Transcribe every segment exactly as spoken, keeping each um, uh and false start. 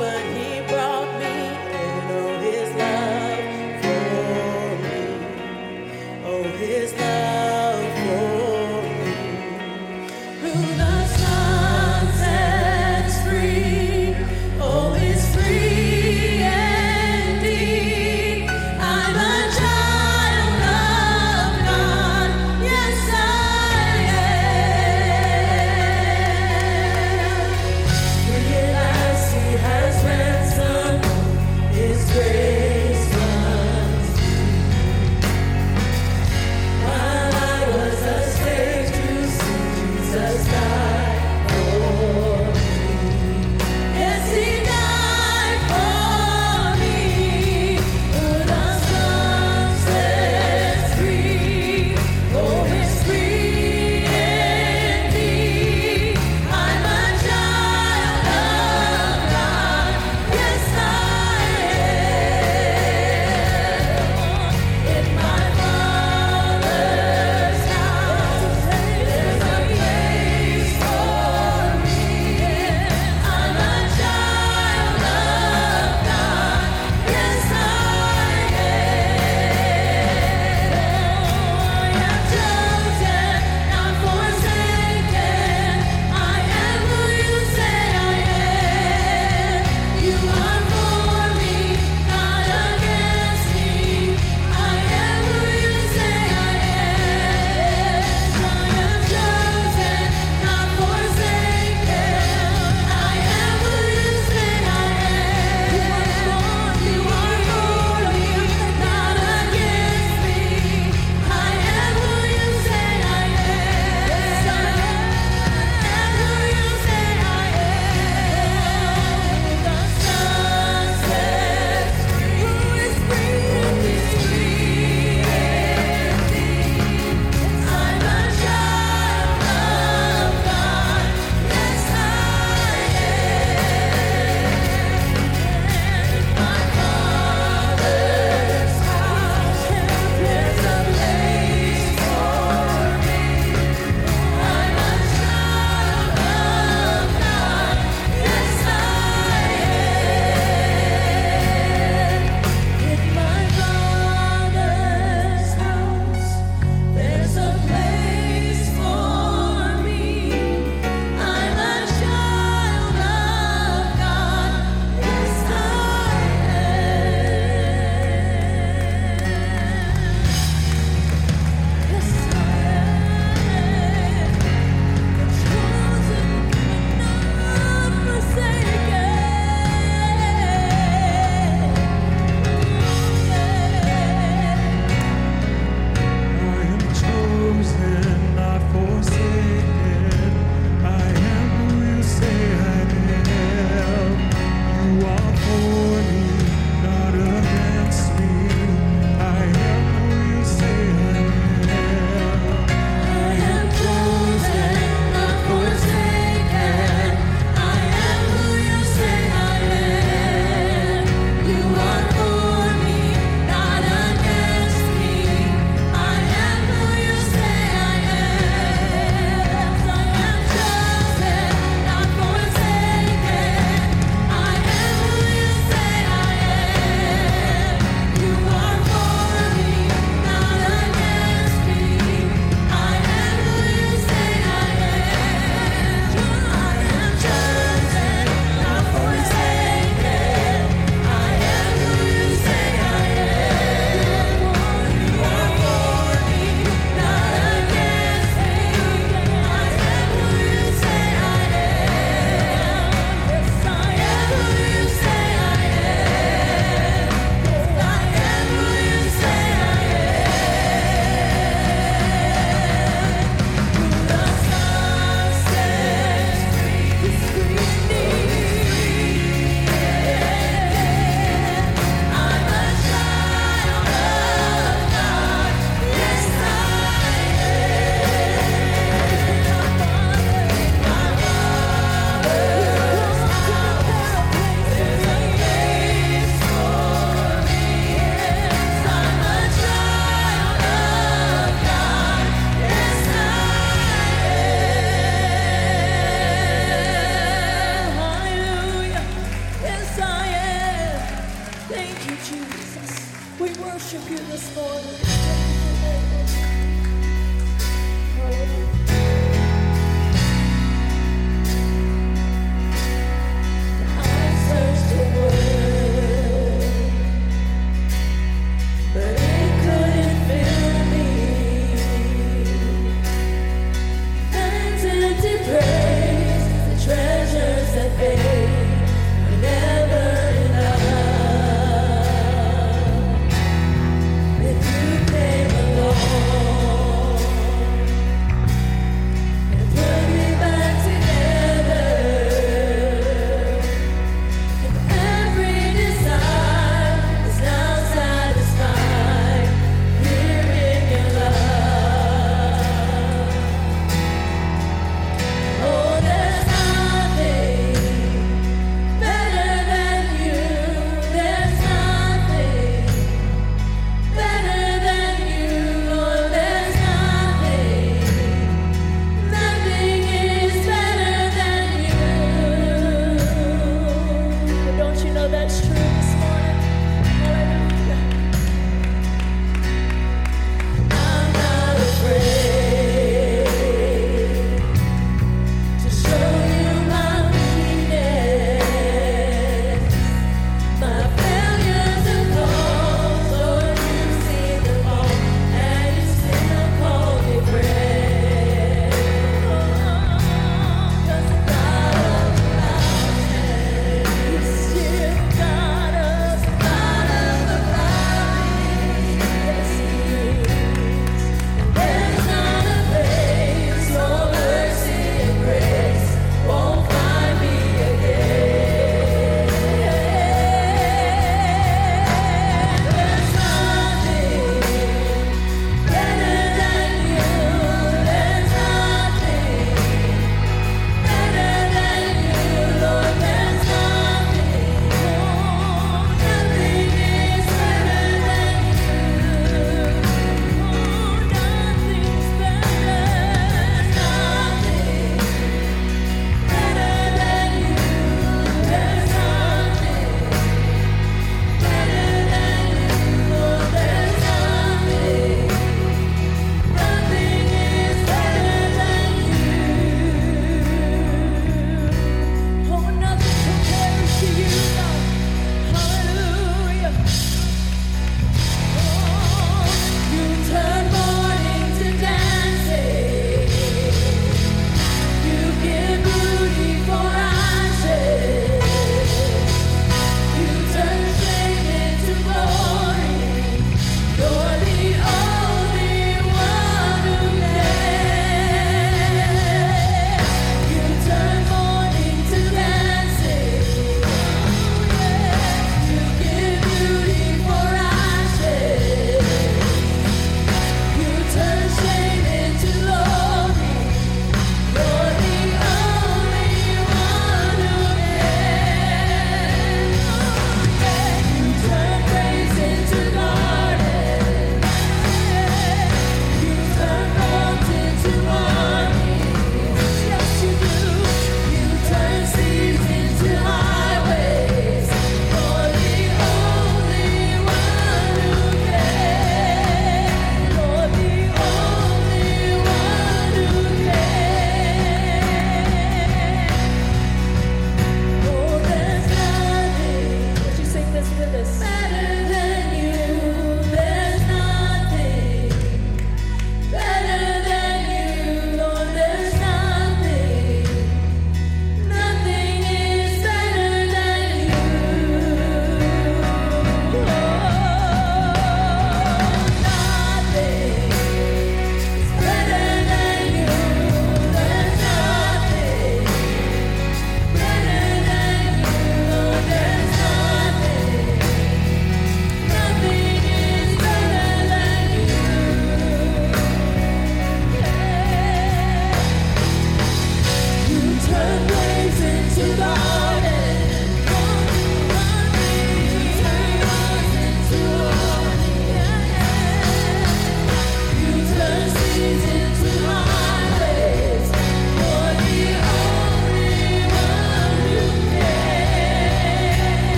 but He brought me in. Oh, His love for me. Oh, His love for me. Who the Son sets free, oh, is free indeed. I'm a child of God, yes I am. Free at last He has rescued. worship you this morning. Hallelujah. I searched the world, but it couldn't fill me. Man's empty praise, the treasures that fade were never enough. If you pay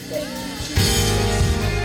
Thank you, Jesus.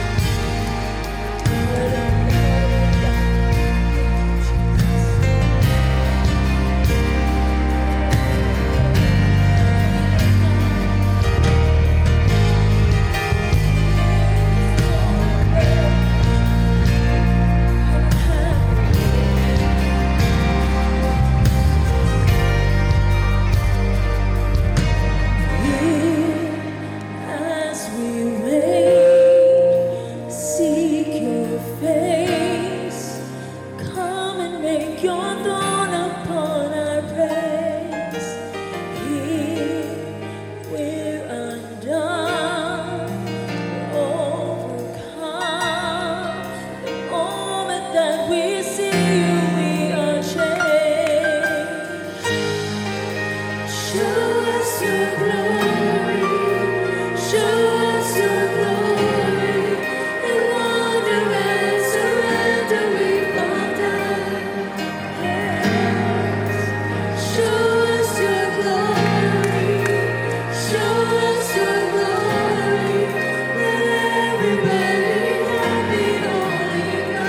As we wait, seek your face. Come and make your throne upon our praise. Here we're undone, overcome. The moment that we see you, we are changed. Show us your glory. Show us your glory. In wonder and surrender we bow down. Yes. Show us your glory. Show us your glory. Let everybody be holy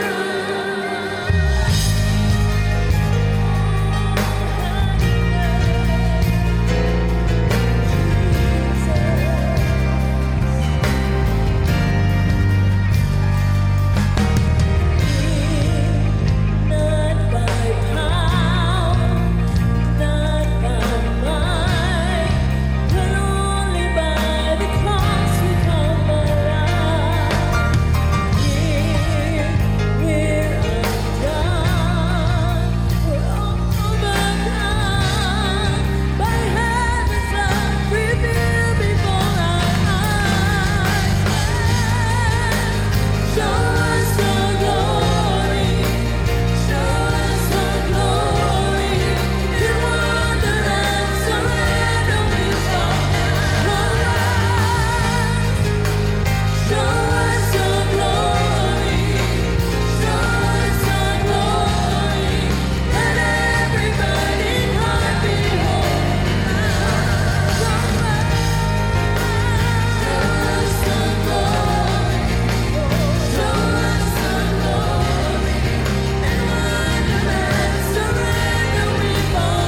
Not by power, not by might, but only by the cross we come alive. Here we're undone, we're overcome by heaven's love revealed before our eyes. Show us your glory. Show us your glory. In wonder and surrender we fall down. Show us your glory. Show us your glory. Let everybody heart be whole. Show us your glory. Show us your glory. In wonder and surrender we fall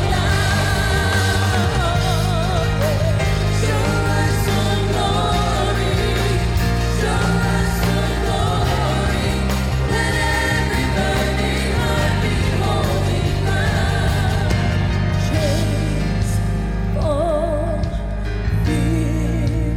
down. Show us your glory. Show us your glory. Let everybody heart be holy ground. Chains fall, fear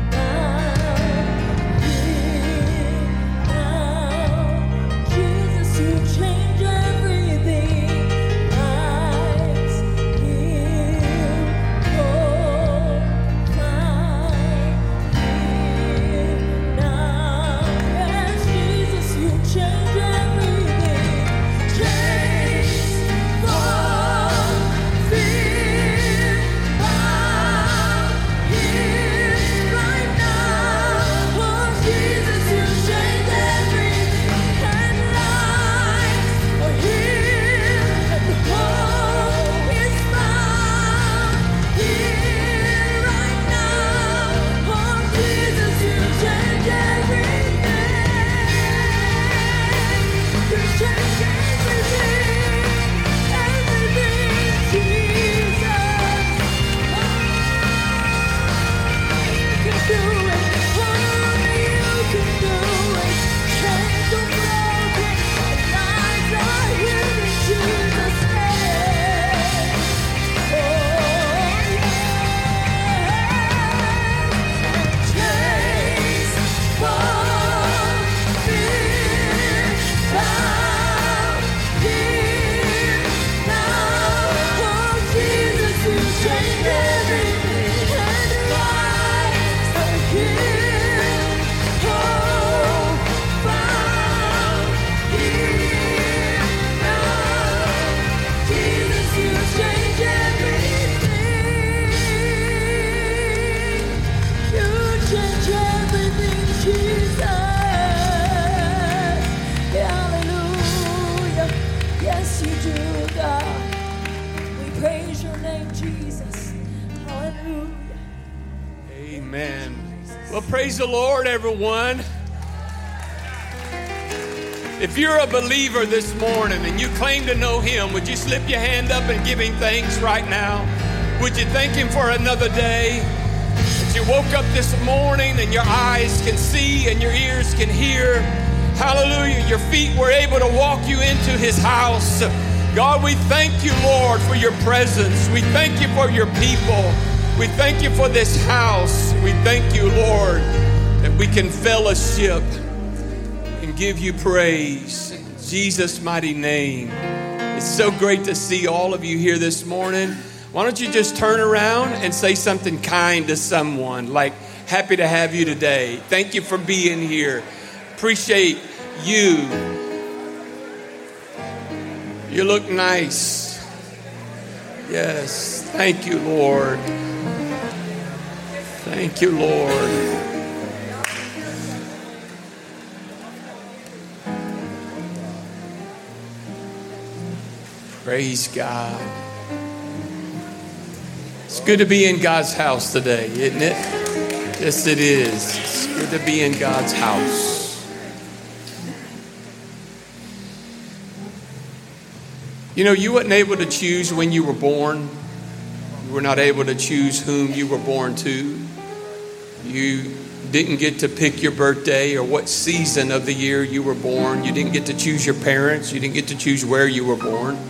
bow, here now. Jesus, you change everything. Lives heal, hope found. Here now. Yes, Jesus, you change everything. Chains fall, fear bow. Here right now. Oh, Jesus, you change everything. And lives are healed and hope is found. Here right now. Oh, Jesus, you change everything. You change everything. Everything, Jesus. You can do it. Only you can do it. Chains are broken. Lives are healed in Jesus' name. Oh, yeah. Chains fall, fear bow. Here now. Oh, Jesus, you change everything. And lives are healed, hope found. Here now. Jesus, you change everything. You change everything, Jesus. Hallelujah. Yes, you do, God. We praise your name, Jesus. Hallelujah. Amen. Well, praise the Lord, everyone. If you're a believer this morning and you claim to know Him, would you slip your hand up and give Him thanks right now? Would you thank Him for another day? That you woke up this morning and your eyes can see and your ears can hear. Hallelujah. Your feet were able to walk you into His house. God, we thank you, Lord, for your presence. We thank you for your people. We thank you for this house. We thank you, Lord, that we can fellowship and give you praise. In Jesus' mighty name. It's so great to see all of you here this morning. Why don't you just turn around and say something kind to someone, like, happy to have you today. Thank you for being here. Appreciate you. You look nice. Yes. Thank you, Lord. Thank you, Lord. Praise God. It's good to be in God's house today, isn't it? Yes, it is. It's good to be in God's house. You know, you weren't able to choose when you were born. You were not able to choose whom you were born to. You didn't get to pick your birthday or what season of the year you were born. You didn't get to choose your parents. You didn't get to choose where you were born.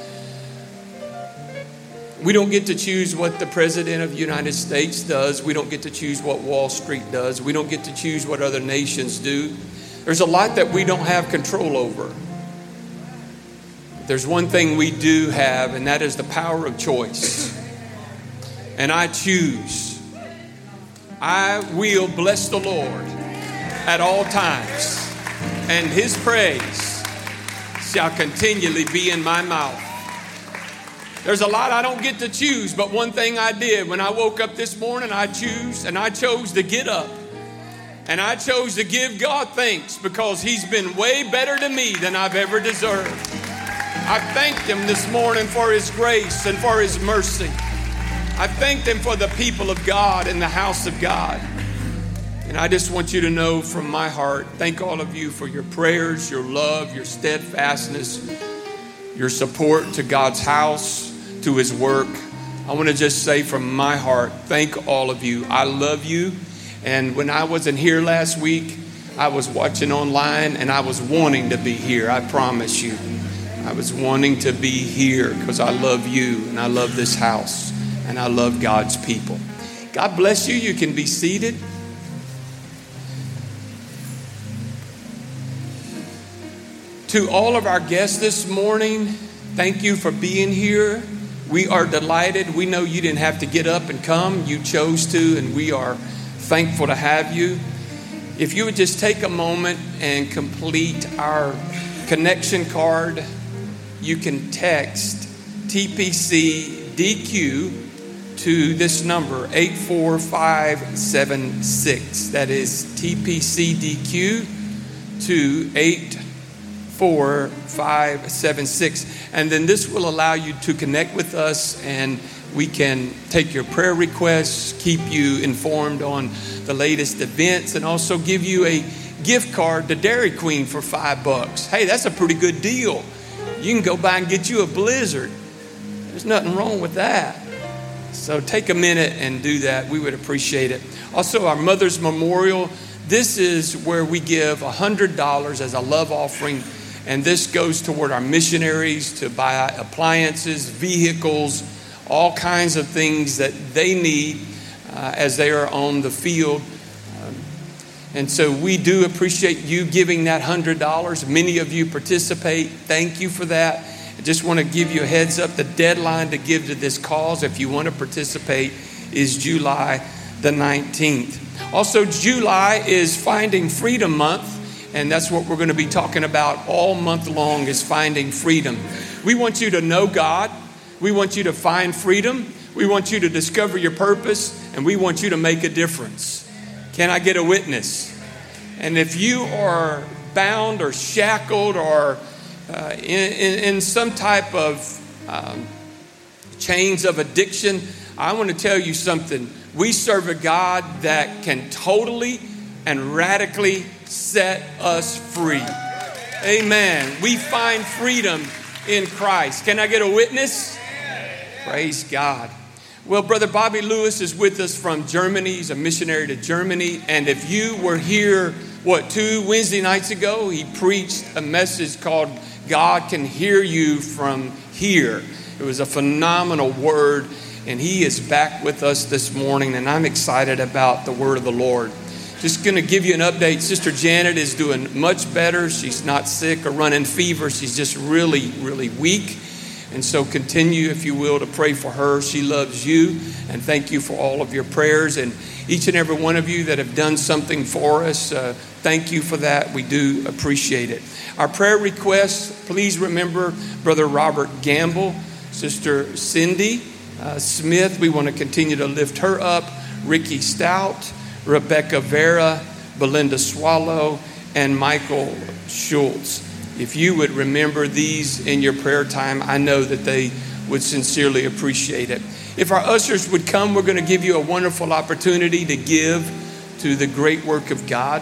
We don't get to choose what the President of the United States does. We don't get to choose what Wall Street does. We don't get to choose what other nations do. There's a lot that we don't have control over. There's one thing we do have, and that is the power of choice. And I choose. I will bless the Lord at all times, and His praise shall continually be in my mouth. There's a lot I don't get to choose, but one thing I did when I woke up this morning, I choose, and I chose to get up. And I chose to give God thanks because He's been way better to me than I've ever deserved. I thanked Him this morning for His grace and for His mercy. I thanked Him for the people of God in the house of God. And I just want you to know from my heart, thank all of you for your prayers, your love, your steadfastness, your support to God's house, to His work. I want to just say from my heart, thank all of you. I love you. And when I wasn't here last week, I was watching online and I was wanting to be here. I promise you. I was wanting to be here because I love you and I love this house and I love God's people. God bless you. You can be seated. To all of our guests this morning, thank you for being here. We are delighted. We know you didn't have to get up and come. You chose to, and we are thankful to have you. If you would just take a moment and complete our connection card, you can text T P C D Q to this number, eight four five seven six. That is T P C D Q to eight four five seven six. And then this will allow you to connect with us, and we can take your prayer requests, keep you informed on the latest events, and also give you a gift card to Dairy Queen for five bucks. Hey, that's a pretty good deal. You can go by and get you a Blizzard. There's nothing wrong with that. So take a minute and do that. We would appreciate it. Also, our Mother's Memorial. This is where we give one hundred dollars as a love offering. And this goes toward our missionaries to buy appliances, vehicles, all kinds of things that they need uh, as they are on the field. Um, and so we do appreciate you giving that one hundred dollars. Many of you participate. Thank you for that. I just want to give you a heads up. The deadline to give to this cause, if you want to participate, is July the nineteenth. Also, July is Finding Freedom Month. And that's what we're going to be talking about all month long, is finding freedom. We want you to know God. We want you to find freedom. We want you to discover your purpose. And we want you to make a difference. Can I get a witness? And if you are bound or shackled or uh, in, in, in some type of um, chains of addiction, I want to tell you something. We serve a God that can totally and radically set us free. Amen. We find freedom in Christ. Can I get a witness? Praise God. Well, Brother Bobby Lewis is with us from Germany. He's a missionary to Germany. And if you were here, what, two Wednesday nights ago, he preached a message called God Can Hear You From Here. It was a phenomenal word. And he is back with us this morning. And I'm excited about the word of the Lord. Just going to give you an update. Sister Janet is doing much better. She's not sick or running fever. She's just really, really weak. And so continue, if you will, to pray for her. She loves you. And thank you for all of your prayers. And each and every one of you that have done something for us, uh, thank you for that. We do appreciate it. Our prayer requests, please remember Brother Robert Gamble, Sister Cindy uh, Smith. We want to continue to lift her up. Ricky Stout, Rebecca Vera, Belinda Swallow, and Michael Schultz. If you would remember these in your prayer time, I know that they would sincerely appreciate it. If our ushers would come, we're going to give you a wonderful opportunity to give to the great work of God.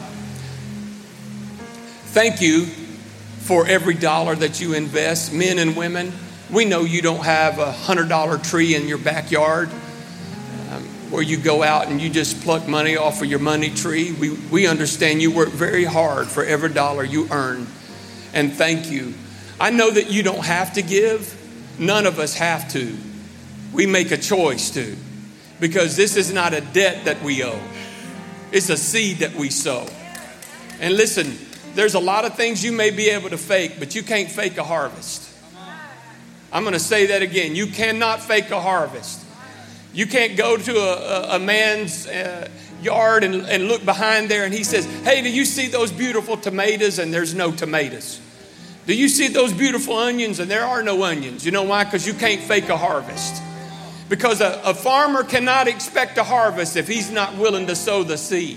Thank you for every dollar that you invest, men and women. We know you don't have a one hundred dollar tree in your backyard um, where you go out and you just pluck money off of your money tree. We, we understand you work very hard for every dollar you earn. And thank you. I know that you don't have to give. None of us have to. We make a choice to. Because this is not a debt that we owe. It's a seed that we sow. And listen, there's a lot of things you may be able to fake, but you can't fake a harvest. I'm going to say that again. You cannot fake a harvest. You can't go to a, a, a man's uh, yard and, and look behind there and he says, hey, do you see those beautiful tomatoes? And there's no tomatoes. Do you see those beautiful onions? And there are no onions. You know why? Because you can't fake a harvest. Because a, a farmer cannot expect a harvest if he's not willing to sow the seed.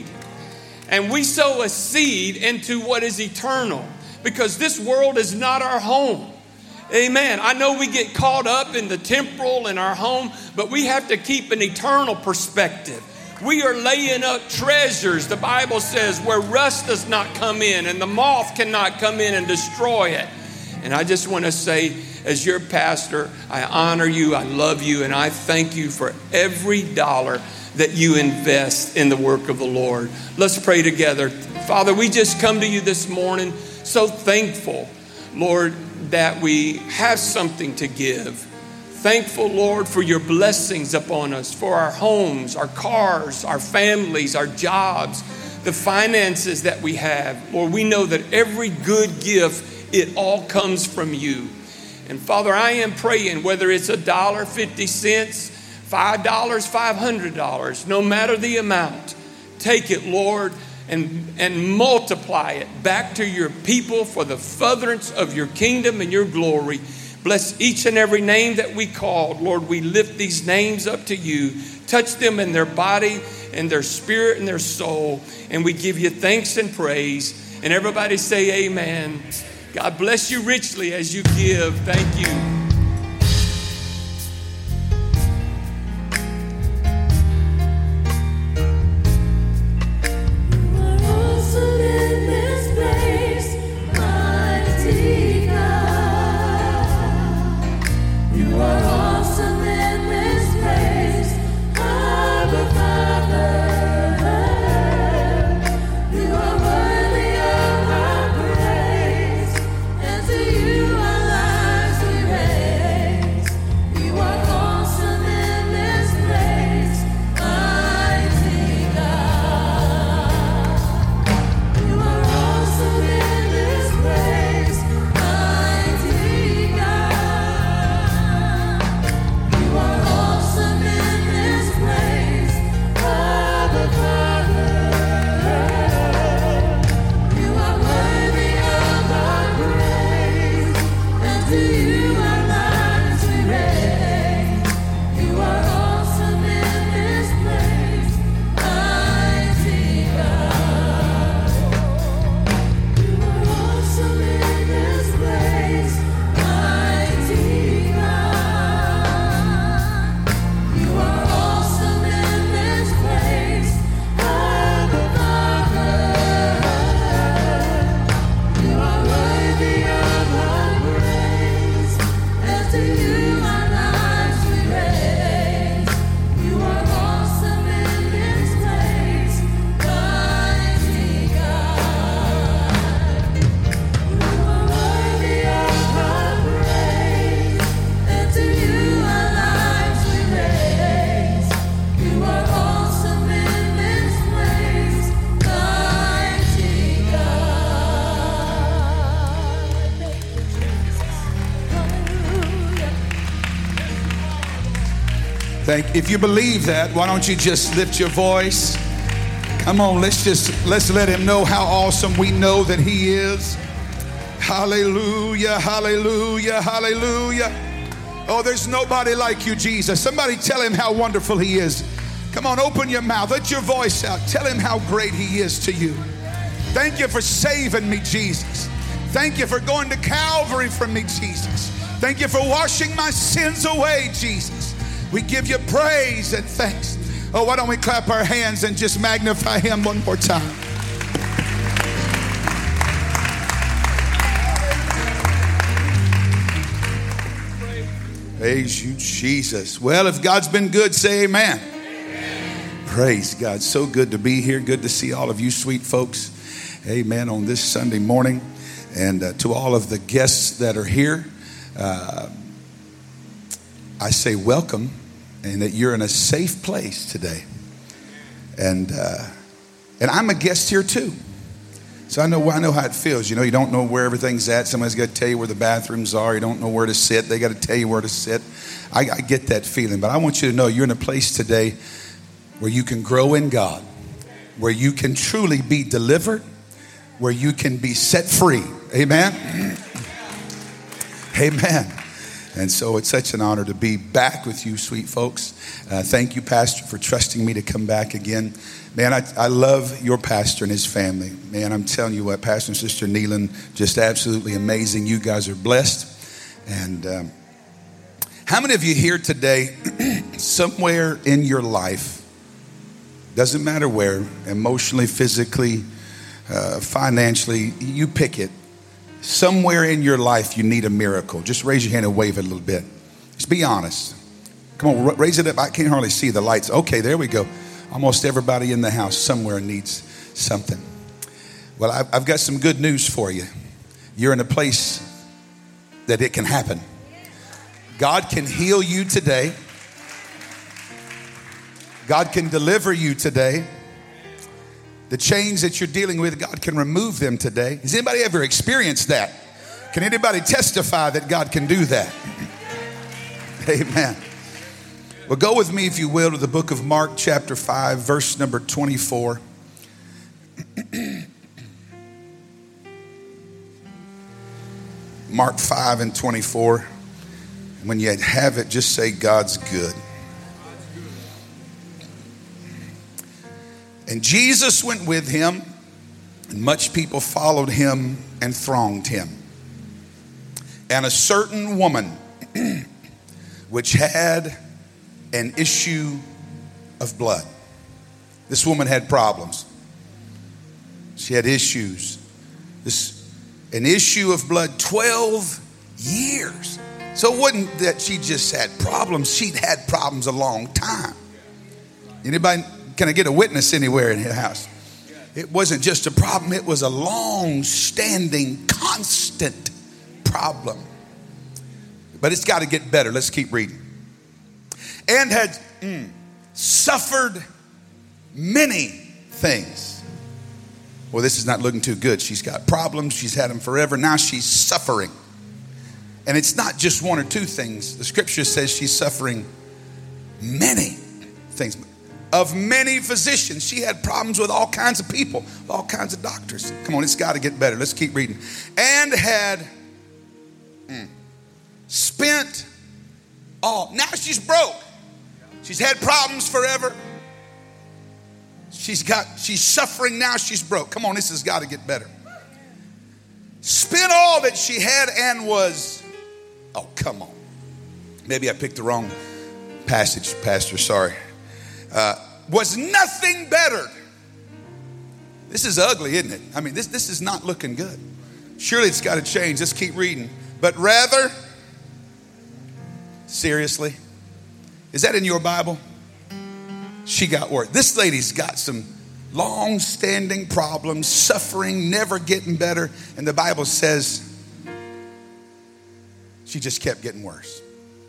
And we sow a seed into what is eternal. Because this world is not our home. Amen. I know we get caught up in the temporal in our home, but we have to keep an eternal perspective. We are laying up treasures, the Bible says, where rust does not come in and the moth cannot come in and destroy it. And I just want to say, as your pastor, I honor you, I love you, and I thank you for every dollar that you invest in the work of the Lord. Let's pray together. Father, we just come to you this morning so thankful, Lord, that we have something to give. Thankful, Lord, for your blessings upon us, for our homes, our cars, our families, our jobs, the finances that we have. Lord, we know that every good gift, it all comes from you. And Father, I am praying, whether it's a dollar, fifty cents, five dollars, five hundred dollars, no matter the amount, take it, Lord, and, and multiply it back to your people for the furtherance of your kingdom and your glory. Bless each and every name that we called. Lord, we lift these names up to you. Touch them in their body and their spirit and their soul. And we give you thanks and praise. And everybody say amen. God bless you richly as you give. Thank you. You, our lives we raise. Thank. If you believe that, why don't you just lift your voice? Come on, let's just let's let him know how awesome we know that he is. Hallelujah, hallelujah, hallelujah. Oh, there's nobody like you, Jesus. Somebody tell him how wonderful he is. Come on, open your mouth. Let your voice out. Tell him how great he is to you. Thank you for saving me, Jesus. Thank you for going to Calvary for me, Jesus. Thank you for washing my sins away, Jesus. We give you praise and thanks. Oh, why don't we clap our hands and just magnify him one more time? Praise you, Jesus. Well, if God's been good, say amen. Amen. Praise God. So good to be here. Good to see all of you sweet folks. Amen. On this Sunday morning. And uh, to all of the guests that are here, uh, I say welcome, and that you're in a safe place today. And uh, and I'm a guest here too. So I know I know how it feels. You know, you don't know where everything's at. Somebody's got to tell you where the bathrooms are. You don't know where to sit. They got to tell you where to sit. I, I get that feeling. But I want you to know you're in a place today where you can grow in God, where you can truly be delivered, where you can be set free. Amen? Amen. And so it's such an honor to be back with you, sweet folks. Uh, thank you, Pastor, for trusting me to come back again. Man, I, I love your pastor and his family. Man, I'm telling you what, Pastor and Sister Neelan, just absolutely amazing. You guys are blessed. And um, how many of you here today, somewhere in your life, doesn't matter where, emotionally, physically, uh, financially, you pick it. Somewhere in your life you need a miracle. Just raise your hand and wave it a little bit. Just be honest. Come on, raise it up. I can't hardly see the lights. Okay, there we go. Almost everybody in the house somewhere needs something. Well, I've, I've got some good news for you. You're in a place that it can happen. God can heal you today. God can deliver you today. The chains that you're dealing with, God can remove them today. Has anybody ever experienced that? Can anybody testify that God can do that? Amen. Well, go with me, if you will, to the book of Mark, chapter five, verse number twenty-four. Mark five and twenty-four. When you have it, just say, God's good. And Jesus went with him, and much people followed him and thronged him. And a certain woman, which had an issue of blood. This woman had problems. She had issues. This, an issue of blood, twelve years. So it wasn't that she just had problems. She'd had problems a long time. Anybody? Can I get a witness anywhere in your house? It wasn't just a problem. It was a long-standing, constant problem. But it's got to get better. Let's keep reading. And had mm, suffered many things. Well, this is not looking too good. She's got problems. She's had them forever. Now she's suffering. And it's not just one or two things. The scripture says she's suffering many things. Of many physicians. She had problems with all kinds of people, all kinds of doctors. Come on, it's got to get better. Let's keep reading. And had mm, spent all. Now she's broke. She's had problems forever. She's got, she's suffering now. She's broke. Come on, this has got to get better. Spent all that she had and was, oh, come on. Maybe I picked the wrong passage, Pastor. Sorry. Uh, was nothing bettered. This is ugly, isn't it? I mean, this, this is not looking good. Surely it's got to change. Let's keep reading. But rather, seriously, is that in your Bible? She got worse. This lady's got some long-standing problems, suffering, never getting better. And the Bible says she just kept getting worse.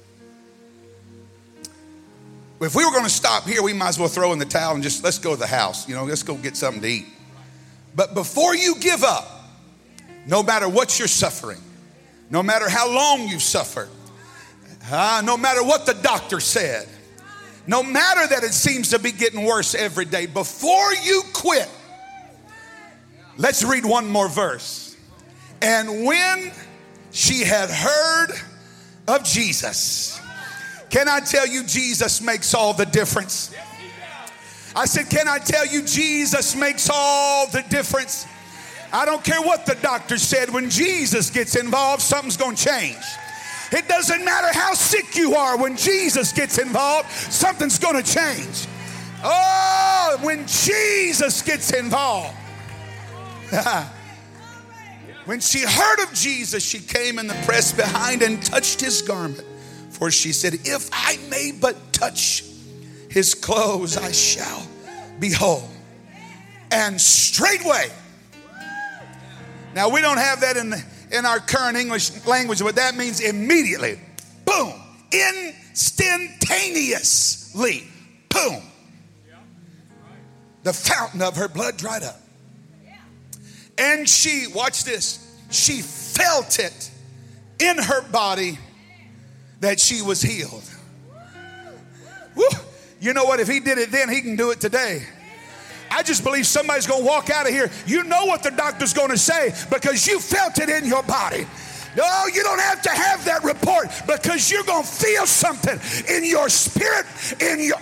If we were going to stop here, we might as well throw in the towel and just let's go to the house. You know, let's go get something to eat. But before you give up, no matter what you're suffering, no matter how long you've suffered, uh, no matter what the doctor said, No matter that it seems to be getting worse every day, before you quit, let's read one more verse. And when she had heard of Jesus, can I tell you, Jesus makes all the difference? I said, can I tell you, Jesus makes all the difference? I don't care what the doctor said. When Jesus gets involved, something's going to change. It doesn't matter how sick you are. When Jesus gets involved, something's going to change. Oh, when Jesus gets involved. When she heard of Jesus, she came in the press behind and touched his garment. For she said, if I may but touch his clothes, I shall be whole. And straightway. Now, we don't have that in the, in our current English language, but that means immediately. Boom. Instantaneously. Boom. The fountain of her blood dried up. And she, watch this, she felt it in her body that she was healed. Woo. You know what? If he did it then, he can do it today. I just believe somebody's going to walk out of here. You know what the doctor's going to say because you felt it in your body. No, you don't have to have that report because you're going to feel something in your spirit, in your...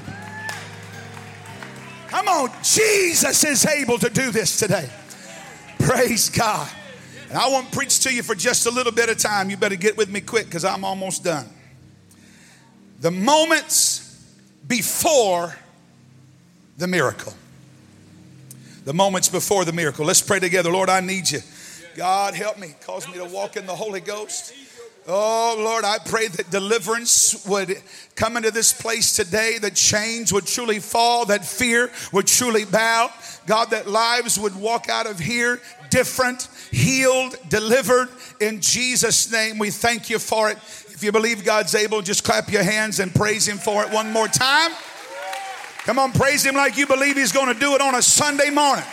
Come on, Jesus is able to do this today. Praise God. And I want to preach to you for just a little bit of time. You better get with me quick because I'm almost done. The moments before the miracle. The moments before the miracle. Let's pray together. Lord, I need you. God, help me. Cause me to walk in the Holy Ghost. Oh, Lord, I pray that deliverance would come into this place today, that chains would truly fall, that fear would truly bow. God, that lives would walk out of here different, healed, delivered. In Jesus' name, we thank you for it. If you believe God's able, just clap your hands and praise him for it one more time. Come on, praise him like you believe he's going to do it on a Sunday morning.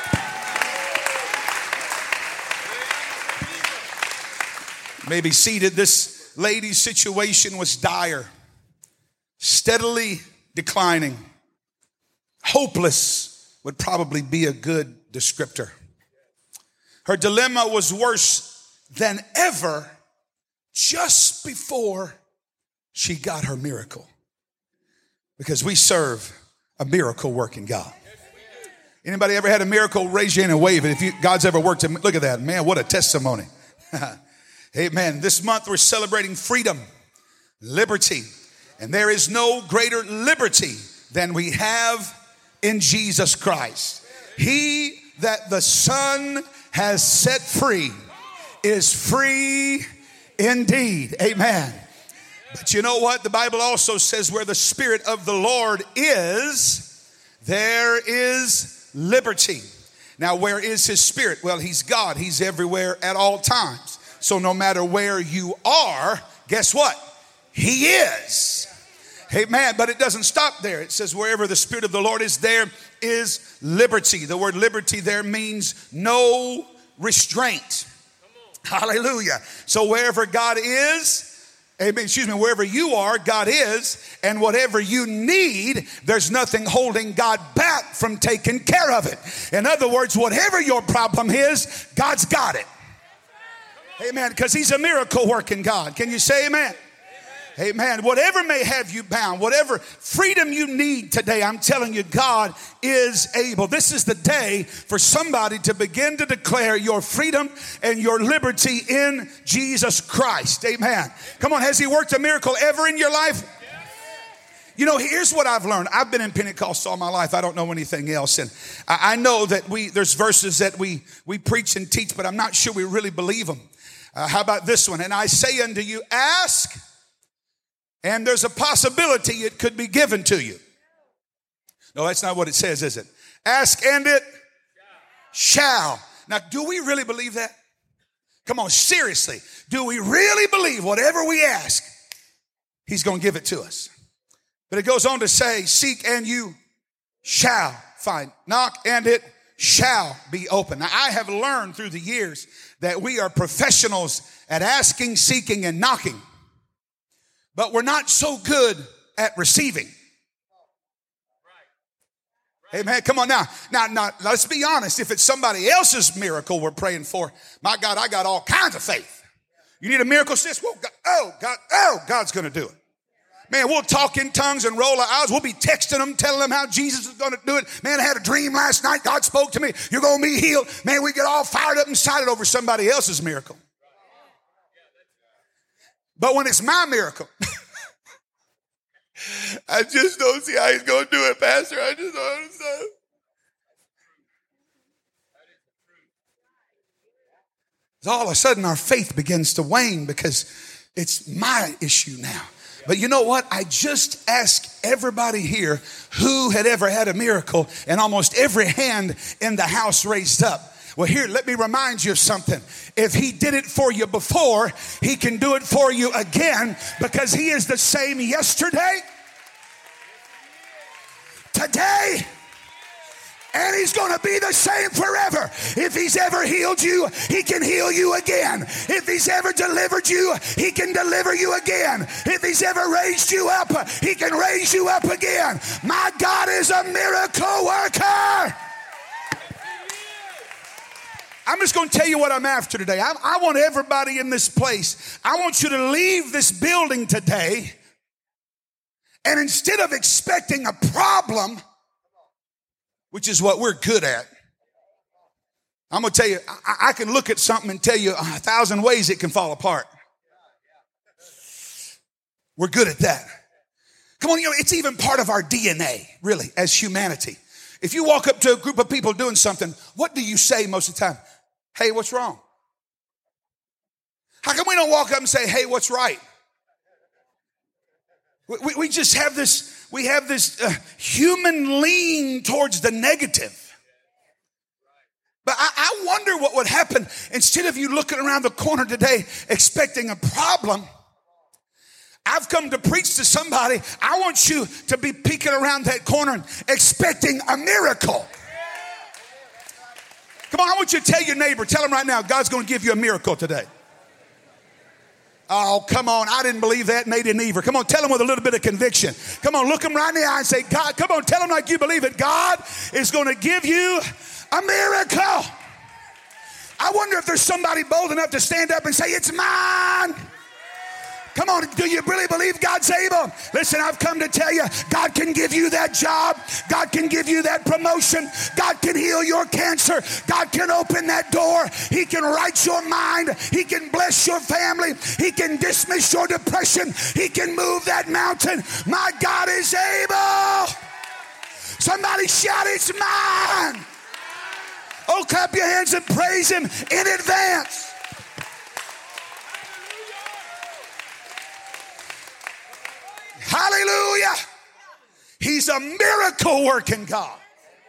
You may be seated. This lady's situation was dire, steadily declining. Hopeless would probably be a good descriptor. Her dilemma was worse than ever just before she got her miracle. Because we serve a miracle working God. Anybody ever had a miracle? Raise your hand and wave it. If you, God's ever worked, a, look at that. Man, what a testimony. Amen. This month we're celebrating freedom, liberty. And there is no greater liberty than we have in Jesus Christ. He that the Son has set free is free indeed. Amen. But you know what? The Bible also says where the Spirit of the Lord is, there is liberty. Now, where is his Spirit? Well, he's God. He's everywhere at all times. So no matter where you are, guess what? He is. Amen. But it doesn't stop there. It says wherever the Spirit of the Lord is, there is liberty. The word liberty there means no restraint. Hallelujah. So wherever God is, amen, excuse me, wherever you are, God is, and whatever you need, there's nothing holding God back from taking care of it. In other words, whatever your problem is, God's got it. Amen, because he's a miracle working God. Can you say amen? Amen. Whatever may have you bound, whatever freedom you need today, I'm telling you, God is able. This is the day for somebody to begin to declare your freedom and your liberty in Jesus Christ. Amen. Come on, has he worked a miracle ever in your life? You know, here's what I've learned. I've been in Pentecost all my life. I don't know anything else. And I, I know that we there's verses that we, we preach and teach, but I'm not sure we really believe them. Uh, how about this one? And I say unto you, ask, and there's a possibility it could be given to you. No, that's not what it says, is it? Ask and it shall. Now, do we really believe that? Come on, seriously. Do we really believe whatever we ask, he's going to give it to us? But it goes on to say, seek and you shall find. Knock and it shall be open. Now, I have learned through the years that we are professionals at asking, seeking, and knocking. But we're not so good at receiving. Amen. Come on now. Now, now, let's be honest. If it's somebody else's miracle we're praying for, my God, I got all kinds of faith. You need a miracle, sis? Well, God, oh, God, oh, God's going to do it. Man, we'll talk in tongues and roll our eyes. We'll be texting them, telling them how Jesus is going to do it. Man, I had a dream last night. God spoke to me. You're going to be healed. Man, we get all fired up and excited over somebody else's miracle. But when it's my miracle, I just don't see how he's going to do it, Pastor. I just don't understand. All of a sudden, our faith begins to wane because it's my issue now. But you know what? I just asked everybody here who had ever had a miracle, and almost every hand in the house raised up. Well, here, let me remind you of something. If he did it for you before, he can do it for you again, because he is the same yesterday, today, and he's going to be the same forever. If he's ever healed you, he can heal you again. If he's ever delivered you, he can deliver you again. If he's ever raised you up, he can raise you up again. My God is a miracle worker. I'm just going to tell you what I'm after today. I, I want everybody in this place, I want you to leave this building today, and instead of expecting a problem, which is what we're good at, I'm going to tell you, I, I can look at something and tell you a thousand ways it can fall apart. We're good at that. Come on, you know, it's even part of our D N A, really, as humanity. If you walk up to a group of people doing something, what do you say most of the time? Hey, what's wrong? How come we don't walk up and say, hey, what's right? We, we, we just have this, we have this uh, human lean towards the negative. But I, I wonder what would happen instead of you looking around the corner today expecting a problem. I've come to preach to somebody. I want you to be peeking around that corner expecting a miracle. Come on, I want you to tell your neighbor, tell him right now, God's going to give you a miracle today. Oh, come on, I didn't believe that and they didn't either. Come on, tell him with a little bit of conviction. Come on, look him right in the eye and say, God, come on, tell him like you believe it. God is going to give you a miracle. I wonder if there's somebody bold enough to stand up and say, it's mine. Come on, do you really believe God's able? Listen, I've come to tell you, God can give you that job. God can give you that promotion. God can heal your cancer. God can open that door. He can right your mind. He can bless your family. He can dismiss your depression. He can move that mountain. My God is able. Somebody shout, it's mine. Oh, clap your hands and praise him in advance. Hallelujah. He's a miracle working God.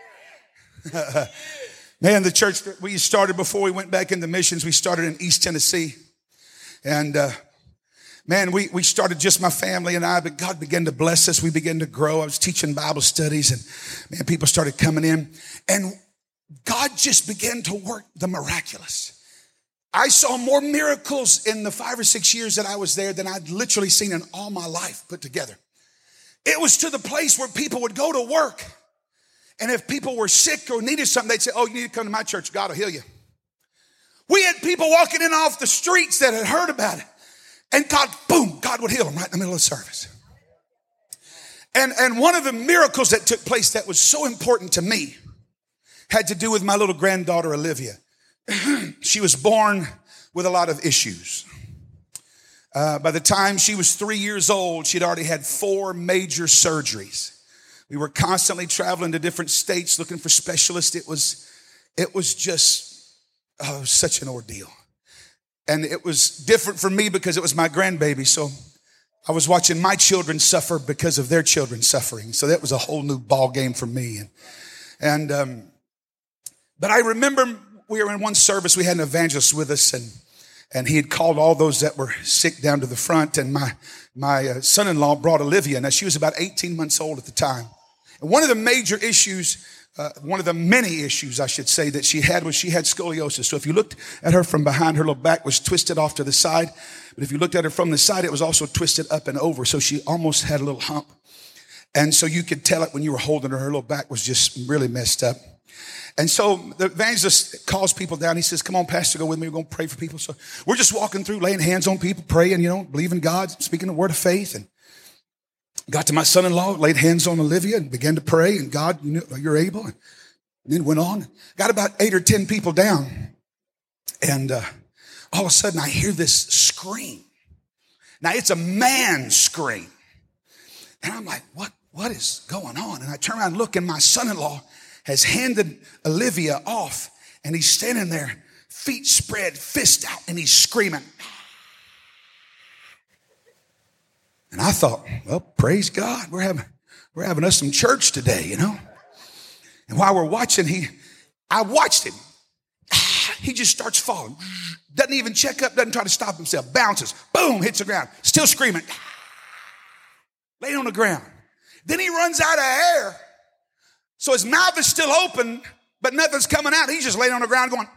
Man, the church that we started before we went back into missions, we started in East Tennessee. And uh, man, we, we started just my family and I, but God began to bless us. We began to grow. I was teaching Bible studies and man, people started coming in. And God just began to work the miraculous. I saw more miracles in the five or six years that I was there than I'd literally seen in all my life put together. It was to the place where people would go to work. And if people were sick or needed something, they'd say, oh, you need to come to my church. God will heal you. We had people walking in off the streets that had heard about it. And God, boom, God would heal them right in the middle of the service. And, and one of the miracles that took place that was so important to me had to do with my little granddaughter, Olivia. She was born with a lot of issues. Uh, by the time she was three years old, she'd already had four major surgeries. We were constantly traveling to different states looking for specialists. It was, it was just oh, such an ordeal. And it was different for me because it was my grandbaby. So I was watching my children suffer because of their children suffering. So that was a whole new ball game for me. And, and um, but I remember we were in one service, we had an evangelist with us, and and he had called all those that were sick down to the front, and my my uh, son-in-law brought Olivia. Now, she was about eighteen months old at the time. And one of the major issues, uh, one of the many issues, I should say, that she had was she had scoliosis. So if you looked at her from behind, her little back was twisted off to the side. But if you looked at her from the side, it was also twisted up and over. So she almost had a little hump. And so you could tell it when you were holding her. Her little back was just really messed up. And so the evangelist calls people down. He says, come on, Pastor, go with me. We're going to pray for people. So we're just walking through, laying hands on people, praying, you know, believing God, speaking the word of faith. And got to my son-in-law, laid hands on Olivia and began to pray. And God, you know, you're able. And then went on. Got about eight or ten people down. And uh, all of a sudden I hear this scream. Now it's a man scream. And I'm like, what, what is going on? And I turn around and look, and my son-in-law has handed Olivia off, and he's standing there, feet spread, fist out, and he's screaming. And I thought, well, praise God, we're having we're having us some church today, you know. And while we're watching, he, I watched him. He just starts falling. Doesn't even check up, doesn't try to stop himself. Bounces, boom, hits the ground, still screaming. Laying on the ground. Then he runs out of air. So his mouth is still open, but nothing's coming out. He's just laying on the ground going.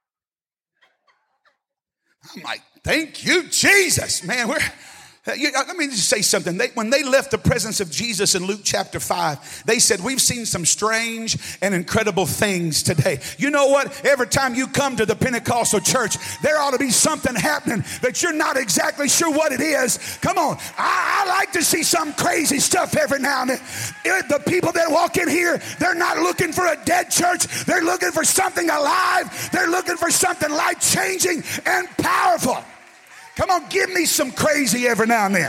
I'm like, thank you, Jesus. Man, we're, you, let me just say something. They, when they left the presence of Jesus in Luke chapter five, they said, we've seen some strange and incredible things today. You know what? Every time you come to the Pentecostal church, there ought to be something happening that you're not exactly sure what it is. Come on. I, I like to see some crazy stuff every now and then. The people that walk in here, they're not looking for a dead church. They're looking for something alive. They're looking for something life-changing and powerful. Come on, give me some crazy every now and then.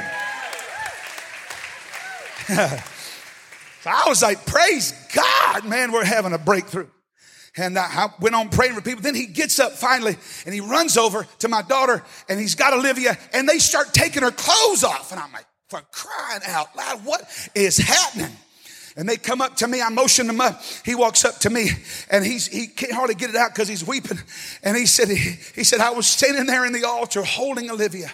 So I was like, praise God, man, we're having a breakthrough. And I went on praying for people. Then he gets up finally, and he runs over to my daughter, and he's got Olivia, and they start taking her clothes off. And I'm like, for crying out loud, what is happening? And they come up to me. I motioned him up. He walks up to me, and he's, he can't hardly get it out because he's weeping. And he said, he, he said, I was standing there in the altar holding Olivia.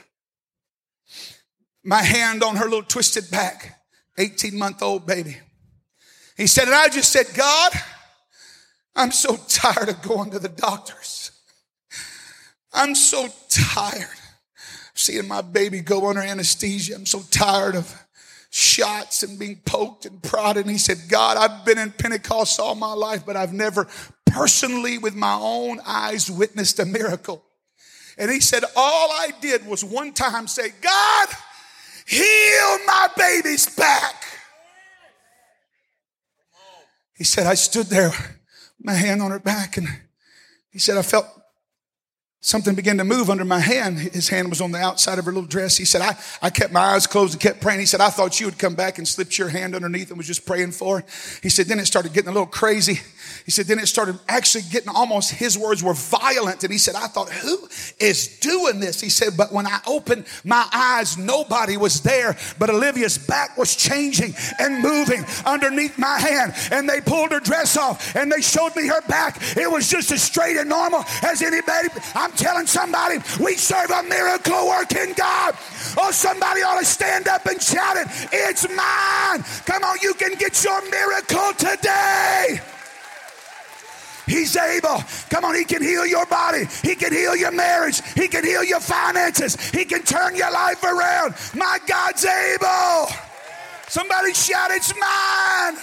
My hand on her little twisted back, eighteen-month-old baby. He said, and I just said, God, I'm so tired of going to the doctors. I'm so tired of seeing my baby go under anesthesia. I'm so tired of shots and being poked and prodded. And he said, God, I've been in Pentecost all my life, but I've never personally with my own eyes witnessed a miracle. And he said, all I did was one time say, God, heal my baby's back. He said, I stood there, my hand on her back, and he said, I felt something began to move under my hand. His hand was on the outside of her little dress. He said, I, I kept my eyes closed and kept praying. He said, I thought you would come back and slipped your hand underneath and was just praying for her. He said, then it started getting a little crazy. He said, then it started actually getting almost, his words were violent. And he said, I thought, who is doing this? He said, but when I opened my eyes, nobody was there, but Olivia's back was changing and moving underneath my hand. And they pulled her dress off and they showed me her back. It was just as straight and normal as anybody. I'm telling somebody, we serve a miracle working God. Oh, somebody ought to stand up and shout it. It's mine. Come on, you can get your miracle today. He's able. Come on, he can heal your body. He can heal your marriage. He can heal your finances. He can turn your life around. My God's able. Somebody shout, it's mine.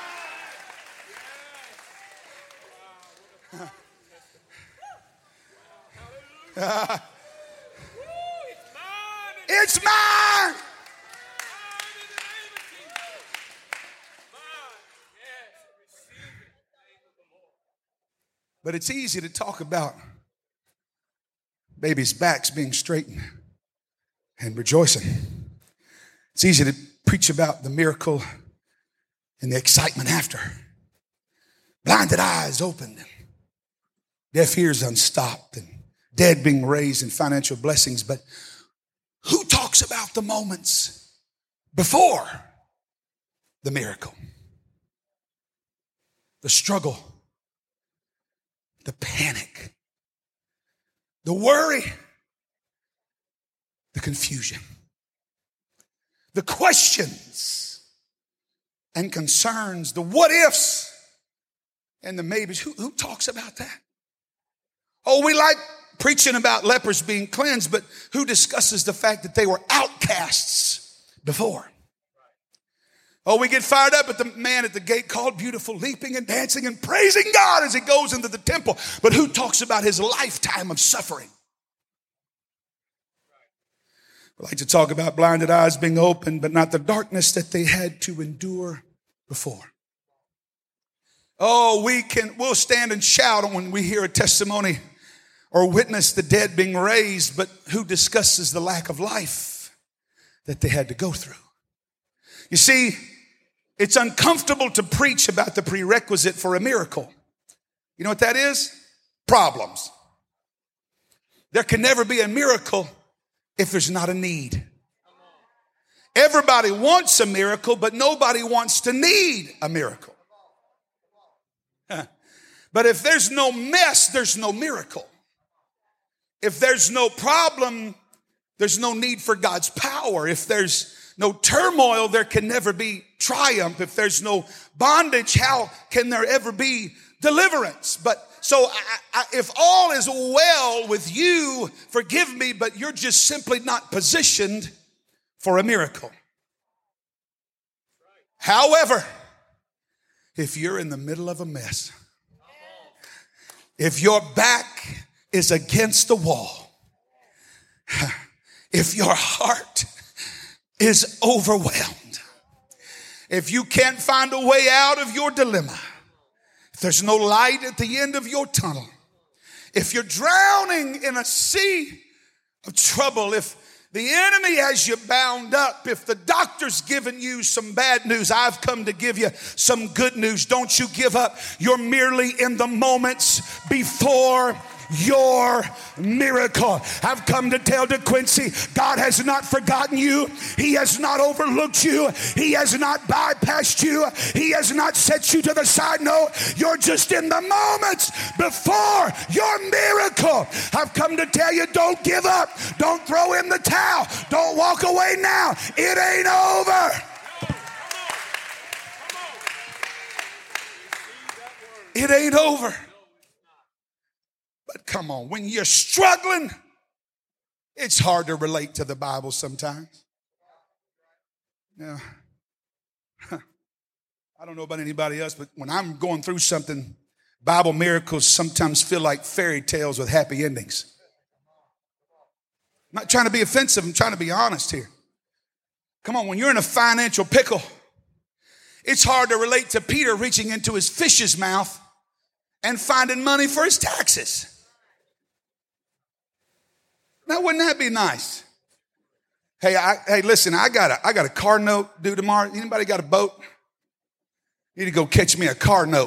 Uh, it's mine. But it's easy to talk about babies' backs being straightened and rejoicing. It's easy to preach about the miracle and the excitement after. Blinded eyes opened, and deaf ears unstopped, and dead being raised, and financial blessings. But who talks about the moments before the miracle? The struggle, the panic, the worry, the confusion, the questions and concerns, the what ifs and the maybes. Who, who talks about that? Oh, we like preaching about lepers being cleansed, but who discusses the fact that they were outcasts before? Oh, we get fired up at the man at the gate called Beautiful, leaping and dancing and praising God as he goes into the temple. But who talks about his lifetime of suffering? We like to talk about blinded eyes being opened, but not the darkness that they had to endure before. Oh, we can, we'll stand and shout when we hear a testimony or witness the dead being raised, but who discusses the lack of life that they had to go through? You see, it's uncomfortable to preach about the prerequisite for a miracle. You know what that is? Problems. There can never be a miracle if there's not a need. Everybody wants a miracle, but nobody wants to need a miracle. But if there's no mess, there's no miracle. If there's no problem, there's no need for God's power. If there's no turmoil, there can never be triumph. If there's no bondage, how can there ever be deliverance? But so I, I, if all is well with you, forgive me, but you're just simply not positioned for a miracle. However, if you're in the middle of a mess, if your back is against the wall, if your heart is overwhelmed, if you can't find a way out of your dilemma, if there's no light at the end of your tunnel, if you're drowning in a sea of trouble, if the enemy has you bound up, if the doctor's given you some bad news, I've come to give you some good news. Don't you give up. You're merely in the moments before your miracle. I've come to tell DeQuincy, God has not forgotten you. He has not overlooked you. He has not bypassed you. He has not set you to the side. No, you're just in the moments before your miracle. I've come to tell you, don't give up. Don't throw in the towel. Don't walk away now. It ain't over. It ain't over. But come on, when you're struggling, it's hard to relate to the Bible sometimes. Yeah. I don't know about anybody else, but when I'm going through something, Bible miracles sometimes feel like fairy tales with happy endings. I'm not trying to be offensive, I'm trying to be honest here. Come on, when you're in a financial pickle, it's hard to relate to Peter reaching into his fish's mouth and finding money for his taxes. Now, wouldn't that be nice? Hey, I, hey, listen, I got a, I got a car note due tomorrow. Anybody got a boat? You need to go catch me a car note.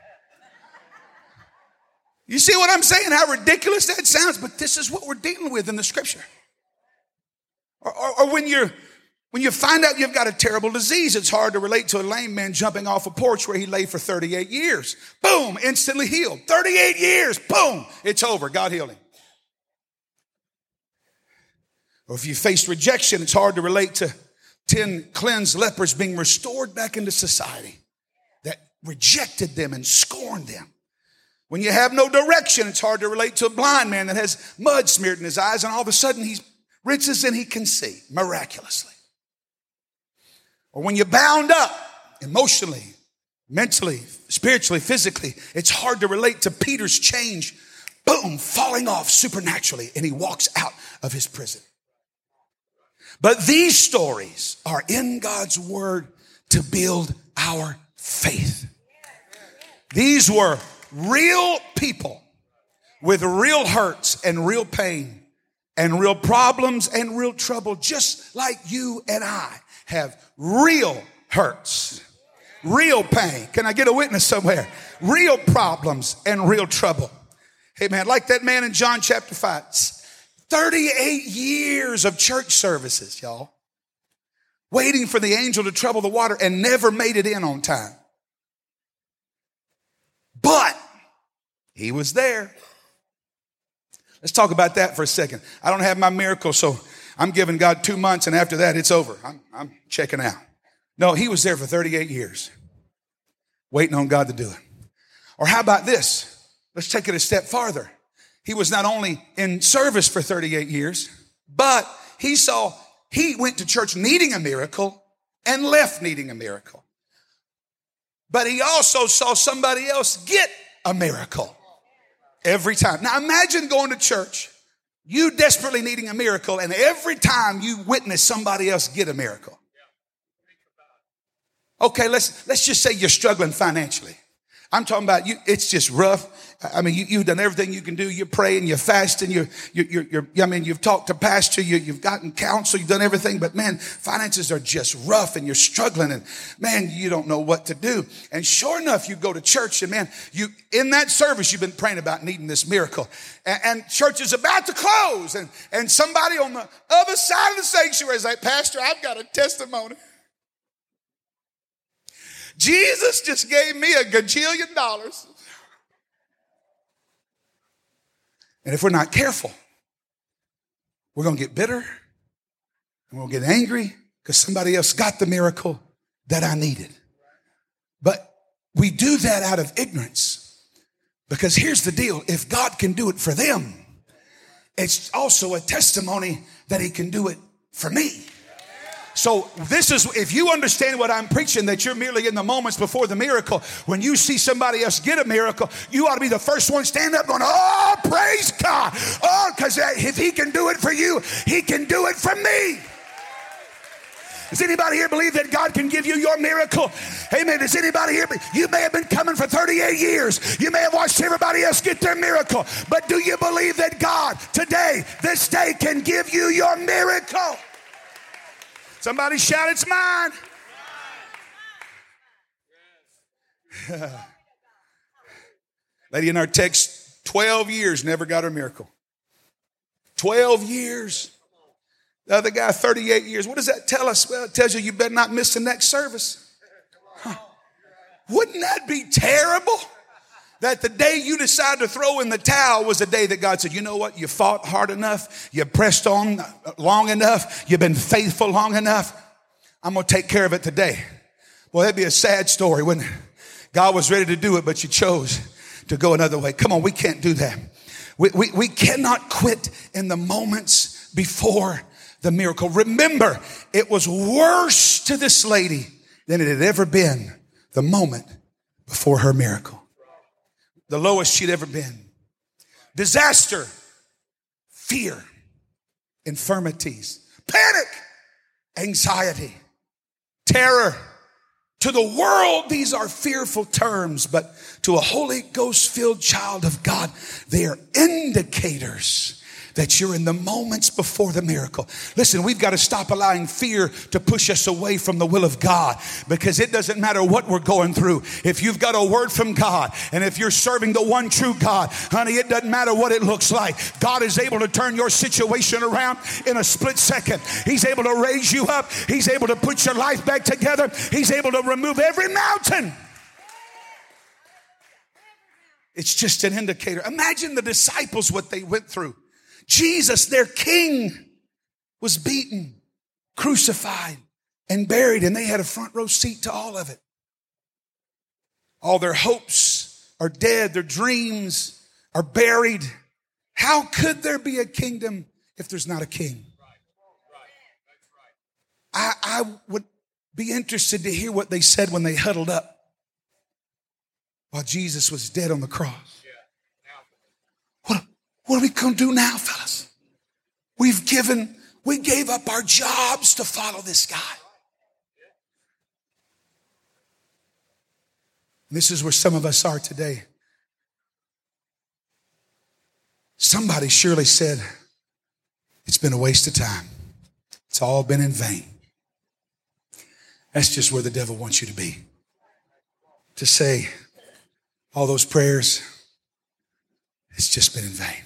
You see what I'm saying? How ridiculous that sounds, but this is what we're dealing with in the scripture. Or, or, or when you're, when you find out you've got a terrible disease, it's hard to relate to a lame man jumping off a porch where he lay for thirty-eight years. Boom, instantly healed. thirty-eight years, boom, it's over. God healed him. Or if you face rejection, it's hard to relate to ten cleansed lepers being restored back into society that rejected them and scorned them. When you have no direction, it's hard to relate to a blind man that has mud smeared in his eyes and all of a sudden he riches and he can see miraculously. Or when you're bound up emotionally, mentally, spiritually, physically, it's hard to relate to Peter's change, boom, falling off supernaturally, and he walks out of his prison. But these stories are in God's word to build our faith. These were real people with real hurts and real pain and real problems and real trouble, just like you and I have real hurts, real pain. Can I get a witness somewhere? Real problems and real trouble. Hey man, like that man in John chapter five. thirty-eight years of church services, y'all. Waiting for the angel to trouble the water and never made it in on time. But he was there. Let's talk about that for a second. I don't have my miracle, so I'm giving God two months and after that it's over. I'm, I'm checking out. No, he was there for thirty-eight years, waiting on God to do it. Or how about this? Let's take it a step farther. He was not only in service for thirty-eight years, but he saw, he went to church needing a miracle, and left needing a miracle. But he also saw somebody else get a miracle every time. Now imagine going to church, you desperately needing a miracle, and every time you witness somebody else get a miracle. Okay, let's let's just say you're struggling financially. I'm talking about you. It's just rough. I mean, you, you've done everything you can do. You're praying, you're fasting, you're, you're, you're, you're I mean, you've talked to pastor, you, you've gotten counsel, you've done everything. But man, finances are just rough and you're struggling and man, you don't know what to do. And sure enough, you go to church and man, you, in that service, you've been praying about needing this miracle. And, and church is about to close. And, and somebody on the other side of the sanctuary is like, Pastor, I've got a testimony. Jesus just gave me a gajillion dollars. And if we're not careful, we're going to get bitter and we're going to get angry because somebody else got the miracle that I needed. But we do that out of ignorance because here's the deal. If God can do it for them, it's also a testimony that he can do it for me. So this is, if you understand what I'm preaching, that you're merely in the moments before the miracle. When you see somebody else get a miracle, you ought to be the first one stand up going, oh, praise God. Oh, because if he can do it for you, he can do it for me. Does anybody here believe that God can give you your miracle? Amen. Does anybody here? You may have been coming for thirty-eight years. You may have watched everybody else get their miracle. But do you believe that God today, this day, can give you your miracle? Somebody shout, it's mine. Lady in our text, twelve years, never got her miracle. twelve years. The other guy, thirty-eight years. What does that tell us? Well, it tells you you better not miss the next service. Huh. Wouldn't that be terrible? That the day you decide to throw in the towel was the day that God said, you know what? You fought hard enough. You pressed on long enough. You've been faithful long enough. I'm going to take care of it today. Well, that'd be a sad story when God was ready to do it, but you chose to go another way. Come on, we can't do that. We, we, we cannot quit in the moments before the miracle. Remember, it was worse to this lady than it had ever been the moment before her miracle. The lowest she'd ever been. Disaster, fear, infirmities, panic, anxiety, terror. To the world, these are fearful terms, but to a Holy Ghost-filled child of God, they are indicators that you're in the moments before the miracle. Listen, we've got to stop allowing fear to push us away from the will of God, because it doesn't matter what we're going through. If you've got a word from God, and if you're serving the one true God, honey, it doesn't matter what it looks like. God is able to turn your situation around in a split second. He's able to raise you up. He's able to put your life back together. He's able to remove every mountain. It's just an indicator. Imagine the disciples, what they went through. Jesus, their king, was beaten, crucified, and buried, and they had a front row seat to all of it. All their hopes are dead. Their dreams are buried. How could there be a kingdom if there's not a king? I, I would be interested to hear what they said when they huddled up while Jesus was dead on the cross. What, what are we going to do now, fellas? We've given, we gave up our jobs to follow this guy. And this is where some of us are today. Somebody surely said, it's been a waste of time. It's all been in vain. That's just where the devil wants you to be. To say all those prayers, it's just been in vain.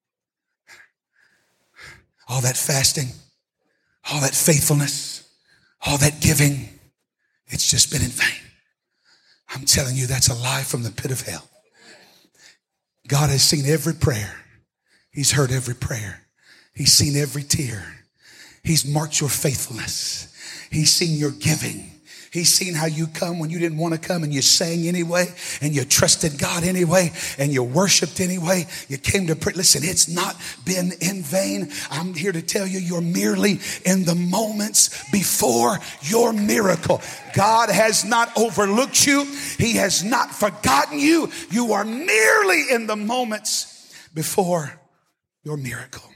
All that fasting, all that faithfulness, all that giving, it's just been in vain. I'm telling you, that's a lie from the pit of hell. God has seen every prayer. He's heard every prayer. He's seen every tear. He's marked your faithfulness. He's seen your giving. He's seen how you come when you didn't want to come, and you sang anyway, and you trusted God anyway, and you worshiped anyway. You came to pray. Listen, it's not been in vain. I'm here to tell you, you're merely in the moments before your miracle. God has not overlooked you. He has not forgotten you. You are merely in the moments before your miracle.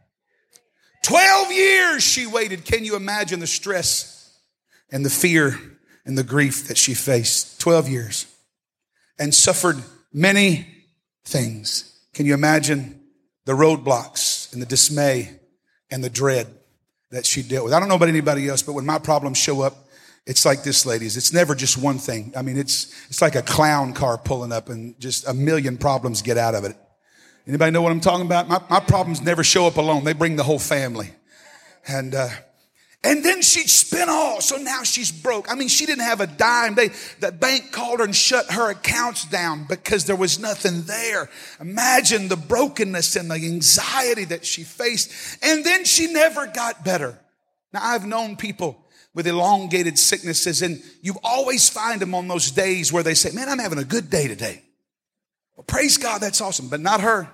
Twelve years she waited. Can you imagine the stress and the fear and the grief that she faced? Twelve years. And suffered many things. Can you imagine the roadblocks and the dismay and the dread that she dealt with? I don't know about anybody else, but when my problems show up, it's like this, ladies. It's never just one thing. I mean, it's it's like a clown car pulling up and just a million problems get out of it. Anybody know what I'm talking about? My, my problems never show up alone. They bring the whole family. And uh, and then she'd spent all. So now she's broke. I mean, she didn't have a dime. They the bank called her and shut her accounts down because there was nothing there. Imagine the brokenness and the anxiety that she faced. And then she never got better. Now, I've known people with elongated sicknesses, and you always find them on those days where they say, man, I'm having a good day today. Well, praise God, that's awesome. But not her.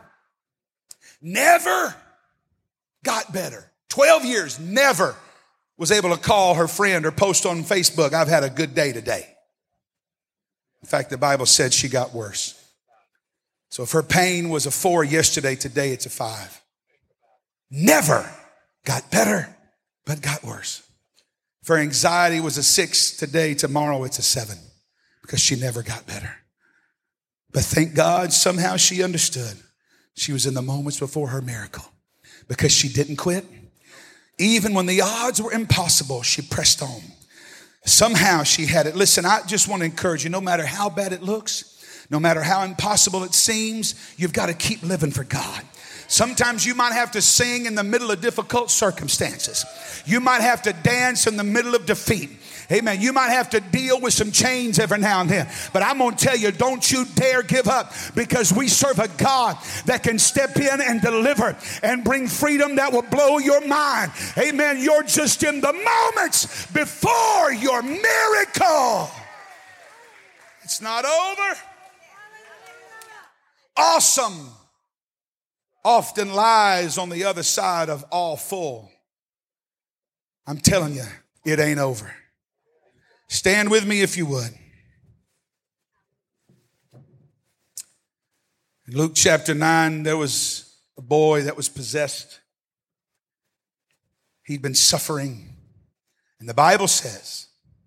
Never got better. Twelve years, never was able to call her friend or post on Facebook, I've had a good day today. In fact, the Bible said she got worse. So if her pain was a four yesterday, today it's a five. Never got better, but got worse. If her anxiety was a six today, tomorrow it's a seven, because she never got better. But thank God somehow she understood. She was in the moments before her miracle because she didn't quit. Even when the odds were impossible, she pressed on. Somehow she had it. Listen, I just want to encourage you, no matter how bad it looks, no matter how impossible it seems, you've got to keep living for God. Sometimes you might have to sing in the middle of difficult circumstances. You might have to dance in the middle of defeat. Amen. You might have to deal with some chains every now and then. But I'm going to tell you, don't you dare give up, because we serve a God that can step in and deliver and bring freedom that will blow your mind. Amen. You're just in the moments before your miracle. It's not over. Awesome often lies on the other side of all full. I'm telling you, it ain't over. Stand with me if you would. In Luke chapter nine, there was a boy that was possessed. He'd been suffering. And the Bible says,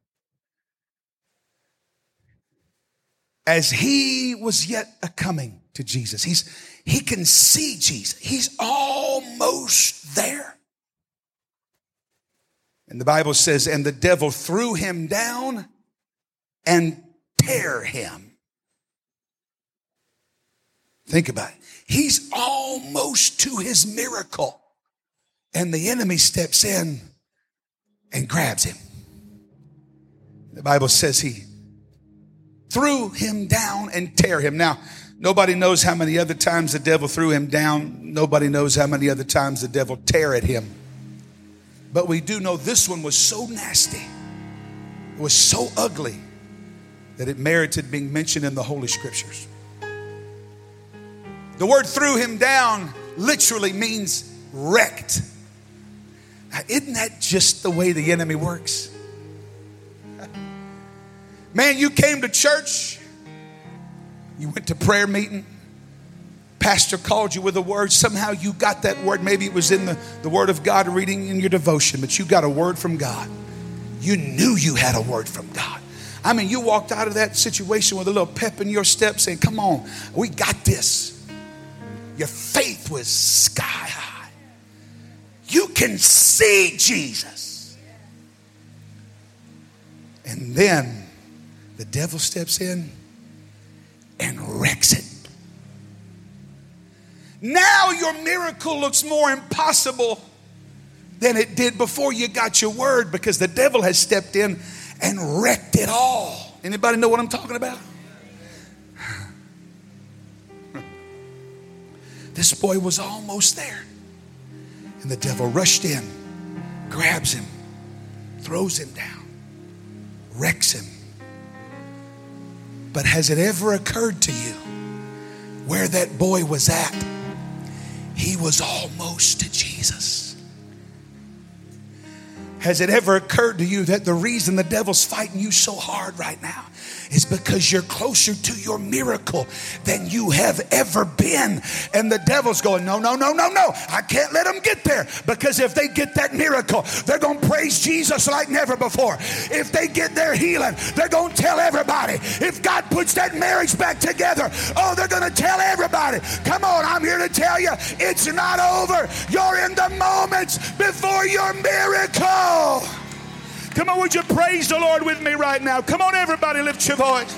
as he was yet a coming to Jesus, he's he can see Jesus. He's almost there. And the Bible says, and the devil threw him down and tear him. Think about it. He's almost to his miracle. And the enemy steps in and grabs him. The Bible says he threw him down and tear him. Now, nobody knows how many other times the devil threw him down. Nobody knows how many other times the devil tear at him. But we do know this one was so nasty, it was so ugly, that it merited being mentioned in the Holy Scriptures. The word threw him down literally means wrecked. Now, isn't that just the way the enemy works? Man, you came to church, you went to prayer meeting, pastor called you with a word. Somehow you got that word. Maybe it was in the, the word of God reading in your devotion, but you got a word from God. You knew you had a word from God. I mean, you walked out of that situation with a little pep in your step saying, come on, we got this. Your faith was sky high. You can see Jesus. And then the devil steps in and wrecks it. Now your miracle looks more impossible than it did before you got your word, because the devil has stepped in and wrecked it all. Anybody know what I'm talking about? This boy was almost there. And the devil rushed in, grabs him, throws him down. wrecks him. But has it ever occurred to you where that boy was at? He was almost to Jesus. Has it ever occurred to you that the reason the devil's fighting you so hard right now is because you're closer to your miracle than you have ever been? And the devil's going, no, no, no, no, no. I can't let them get there, because if they get that miracle, they're going to praise Jesus like never before. If they get their healing, they're going to tell everybody. If God puts that marriage back together, oh, they're going to tell everybody. Come on, I'm here to tell you, it's not over. You're in the moments before your miracle. Come on, would you praise the Lord with me right now? Come on, everybody, lift your voice.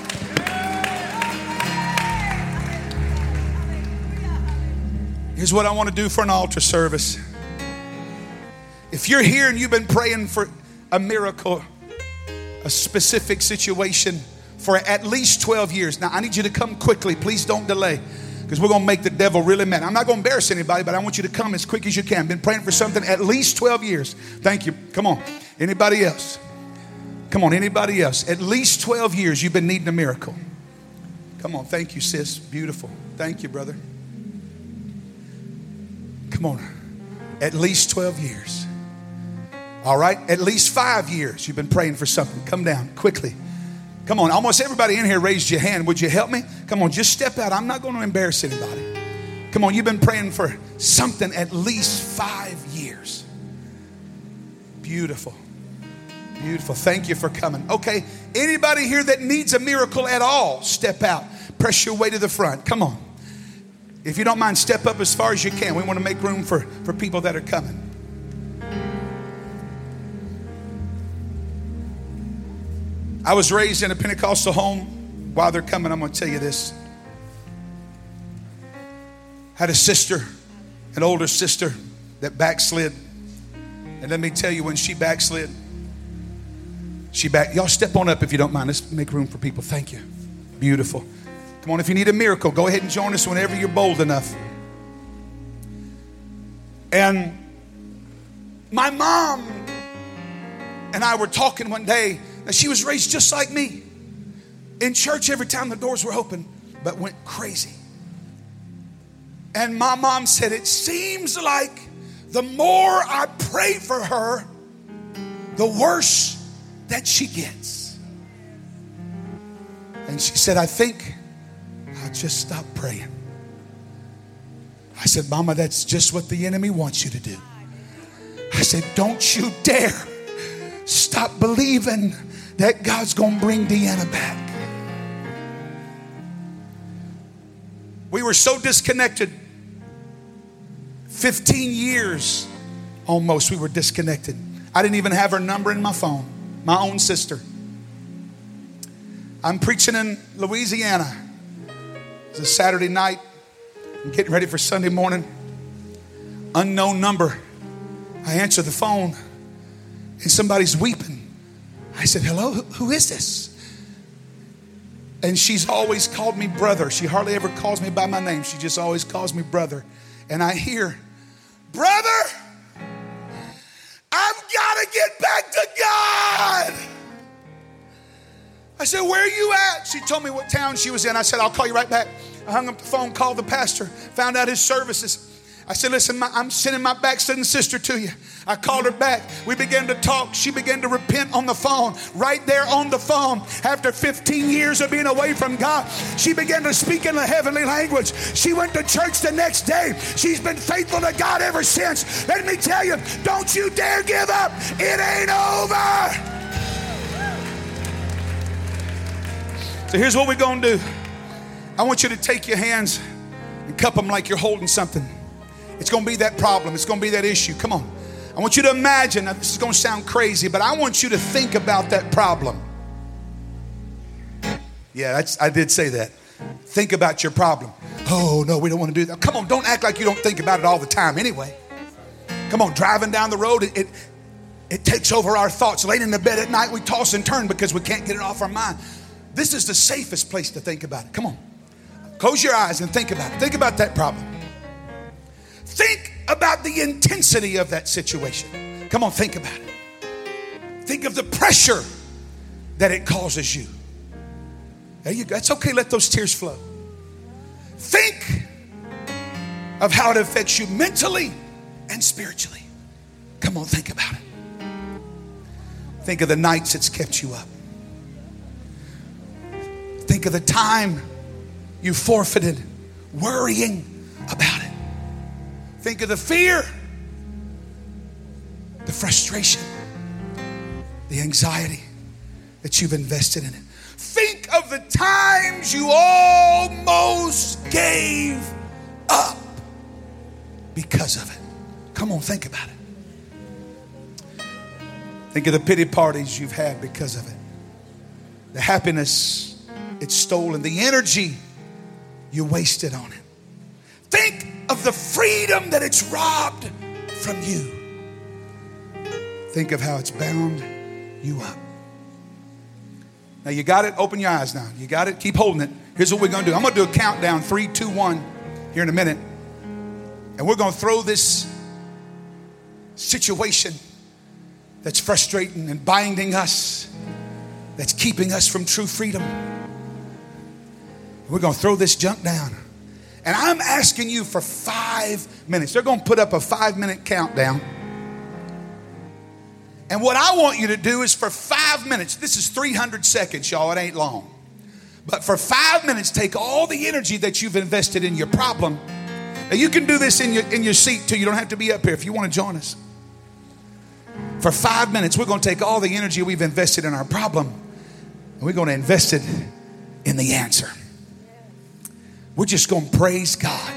Here's what I want to do for an altar service. If you're here and you've been praying for a miracle, a specific situation for at least twelve years. Now, I need you to come quickly. Please don't delay, because we're going to make the devil really mad. I'm not going to embarrass anybody, but I want you to come as quick as you can. Been praying for something at least twelve years. Thank you. Come on. Anybody else? Come on, anybody else? At least twelve years you've been needing a miracle. Come on. Thank you, sis. Beautiful. Thank you, brother. Come on. At least twelve years. All right. At least five years you've been praying for something. Come down quickly. Come on. Almost everybody in here raised your hand. Would you help me? Come on. Just step out. I'm not going to embarrass anybody. Come on. You've been praying for something at least five years. Beautiful. Beautiful. Thank you for coming. Okay. Anybody here that needs a miracle at all, step out. Press your way to the front. Come on. If you don't mind, step up as far as you can. We want to make room for, for people that are coming. I was raised in a Pentecostal home. While they're coming, I'm going to tell you this. Had a sister, an older sister that backslid. And let me tell you, when she backslid, she back. Y'all step on up if you don't mind. Let's make room for people. Thank you. Beautiful. Come on, if you need a miracle, go ahead and join us whenever you're bold enough. And my mom and I were talking one day. Now, she was raised just like me. In church every time the doors were open, but went crazy. And my mom said, it seems like the more I pray for her, the worse that she gets. And she said, I think I'll just stop praying. I said, Mama, that's just what the enemy wants you to do. I said, don't you dare stop believing that God's going to bring Deanna back. We were so disconnected. fifteen years almost we were disconnected. I didn't even have her number in my phone. My own sister. I'm preaching in Louisiana. It's a Saturday night. I'm getting ready for Sunday morning. Unknown number. I answer the phone and somebody's weeping. I said, hello, who is this? And she's always called me brother. She hardly ever calls me by my name. She just always calls me brother. And I hear, brother, I've got to get back to God. I said, where are you at? She told me what town she was in. I said, I'll call you right back. I hung up the phone, called the pastor, found out his services. I said, listen, my, I'm sending my backslidden sister to you. I called her back. We began to talk. She began to repent on the phone. Right there on the phone, after fifteen years of being away from God, she began to speak in the heavenly language. She went to church the next day. She's been faithful to God ever since. Let me tell you, don't you dare give up. It ain't over. So here's what we're going to do. I want you to take your hands and cup them like you're holding something. It's going to be that problem. It's going to be that issue. Come on. I want you to imagine. Now, this is going to sound crazy, but I want you to think about that problem. Yeah, that's, I did say that. Think about your problem. Oh, no, we don't want to do that. Come on, don't act like you don't think about it all the time anyway. Come on, driving down the road, it, it, it takes over our thoughts. Laying in the bed at night, we toss and turn because we can't get it off our mind. This is the safest place to think about it. Come on. Close your eyes and think about it. Think about that problem. Think about the intensity of that situation. Come on, think about it. Think of the pressure that it causes you. There you go. It's okay, let those tears flow. Think of how it affects you mentally and spiritually. Come on, think about it. Think of the nights it's kept you up. Think of the time you forfeited worrying about it. Think of the fear, the frustration, the anxiety that you've invested in it. Think of the times you almost gave up because of it. Come on, think about it. Think of the pity parties you've had because of it. The happiness it's stolen, the energy you wasted on it. Think of the freedom that it's robbed from you. Think of how it's bound you up. Now you got it? Open your eyes now. You got it? Keep holding it. Here's what we're going to do. I'm going to do a countdown, three, two, one, here in a minute. And we're going to throw this situation that's frustrating and binding us, that's keeping us from true freedom. We're going to throw this junk down. And I'm asking you for five minutes. They're going to put up a five-minute countdown. And what I want you to do is for five minutes, this is three hundred seconds, y'all, it ain't long. But for five minutes, take all the energy that you've invested in your problem. Now you can do this in your, in your seat too. You don't have to be up here if you want to join us. For five minutes, we're going to take all the energy we've invested in our problem and we're going to invest it in the answer. We're just going to praise God.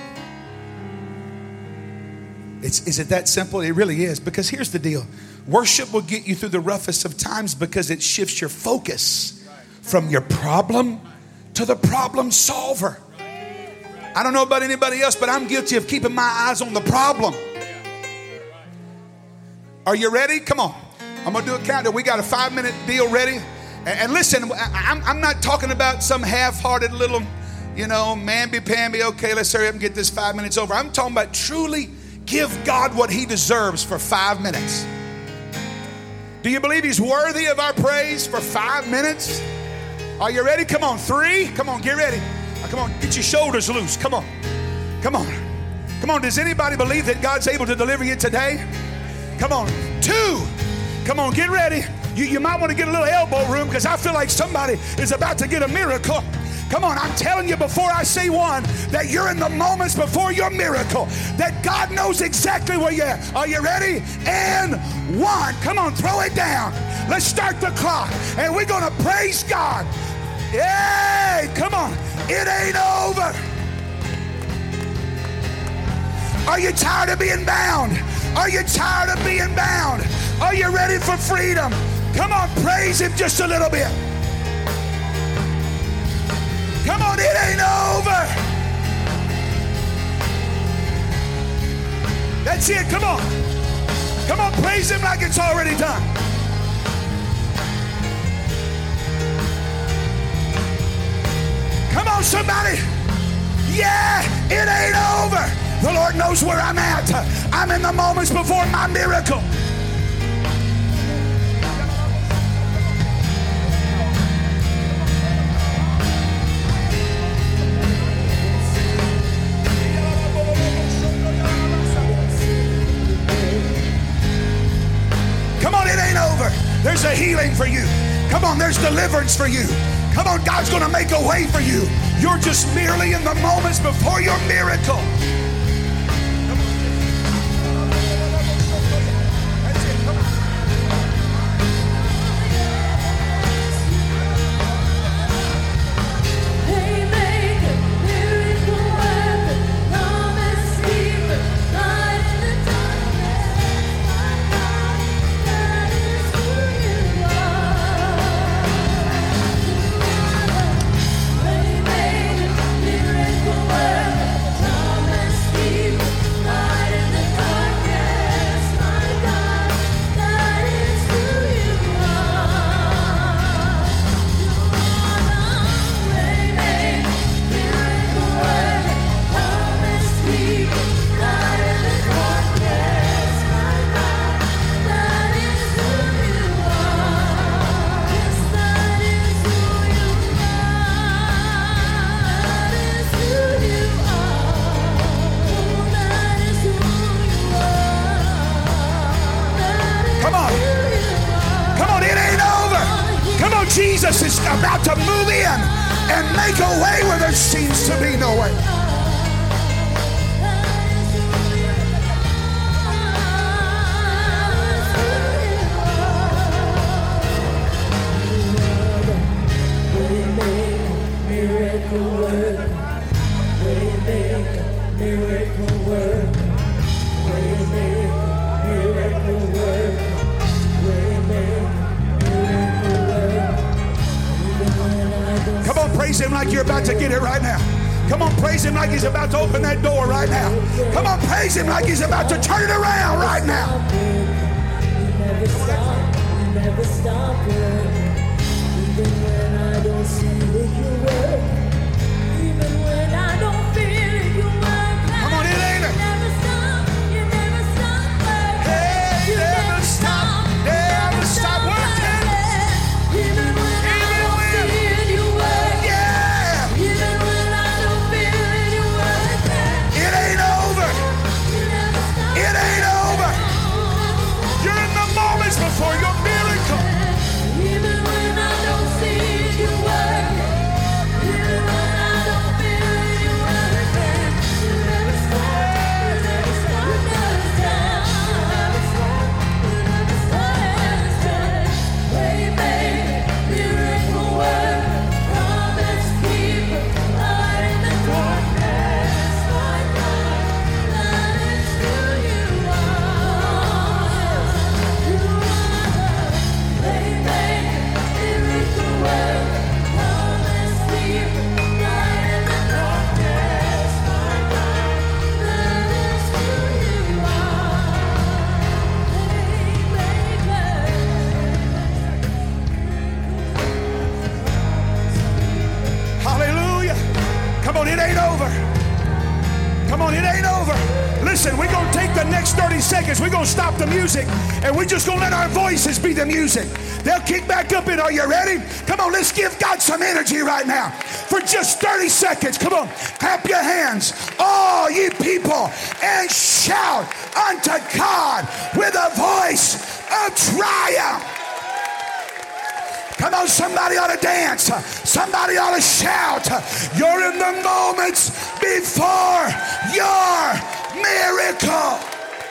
It's, is it that simple? It really is. Because here's the deal. Worship will get you through the roughest of times because it shifts your focus from your problem to the problem solver. I don't know about anybody else, but I'm guilty of keeping my eyes on the problem. Are you ready? Come on. I'm going to do a countdown. We got a five-minute deal ready. And, and listen, I'm, I'm not talking about some half-hearted little, you know, mamby-pamby, okay, let's hurry up and get this five minutes over. I'm talking about truly give God what he deserves for five minutes. Do you believe he's worthy of our praise for five minutes? Are you ready? Come on. Three. Come on. Get ready. Come on. Get your shoulders loose. Come on. Come on. Come on. Does anybody believe that God's able to deliver you today? Come on. Two. Come on. Get ready. You, you might want to get a little elbow room because I feel like somebody is about to get a miracle. Come on, I'm telling you before I say one, that you're in the moments before your miracle, that God knows exactly where you're at. Are you ready? And one. Come on, throw it down. Let's start the clock. And we're going to praise God. Yay! Come on. It ain't over. Are you tired of being bound? Are you tired of being bound? Are you ready for freedom? Come on, praise him just a little bit. Come on, it ain't over. That's it, come on. Come on, praise him like it's already done. Come on, somebody. Yeah, it ain't over. The Lord knows where I'm at. I'm in the moments before my miracle. There's a healing for you. Come on, there's deliverance for you. Come on, God's going to make a way for you. You're just merely in the moments before your miracle. That's it, come on. Promise about to move in and make a way where there seems to be no way. Come on, praise him like you're about to get it right now. Come on, praise him like he's about to open that door right now. Come on, praise him like he's about to turn it around right now. You never stop, you never stop working. Even when I don't see that you work. Even when I don't feel it, you work. Come on, it ain't it. You never stop, you never stop working. Hey, You never stop, never stop working. Even when I don't see it, you work. Yeah, Even when I don't feel it, you work. it ain't over. You never stop. It ain't over. You're in the moments before your miracle. Even when I don't see it, you work. Even when I don't feel it, you work. You never stop, you never stop, you never stop, you never stop, you never stop. Waymaker, miracle worker, promise keeper, light in the darkness, my God, that is who you are. You are the waymaker, miracle worker, promise keeper, light in the darkness, my God, that is who you Hallelujah. Come on, it ain't over. Come on, it ain't over. Listen, we're going to take the next thirty seconds. We're going to stop the music, and we're just going to let our voices be the music. They'll kick back up in. Are you ready? Come on, let's give God some energy right now. For just thirty seconds. Come on, clap your hands, all ye people, and shout unto God with a voice of triumph. Come on, somebody ought to dance. Somebody ought to shout. You're in the moments before your miracle.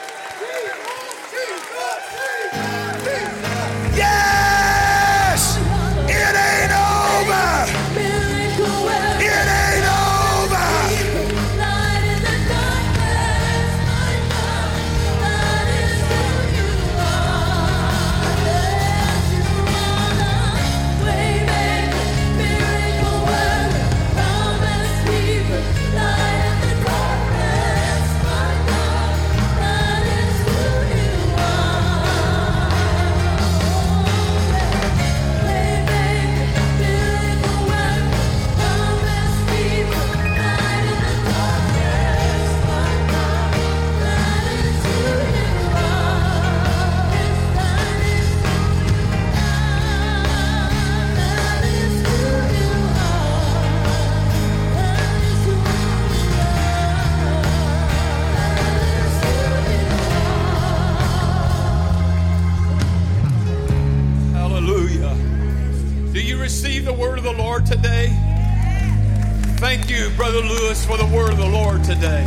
Yes! It ain't over. Miracle worker. It ain't over. Light in the darkness, my God, that is who you are. Yes, you are the waymaker, miracle worker, promise keeper, light in the darkness, my God, that is who you are. Waymaker, miracle worker, promise keeper, light in the darkness, my God, that is who you are. Yes, that is who you are. That is who you are. That is who you are. Hallelujah. Do you receive the word of the Lord today? Thank you, Brother Lewis, for the word of the Lord today.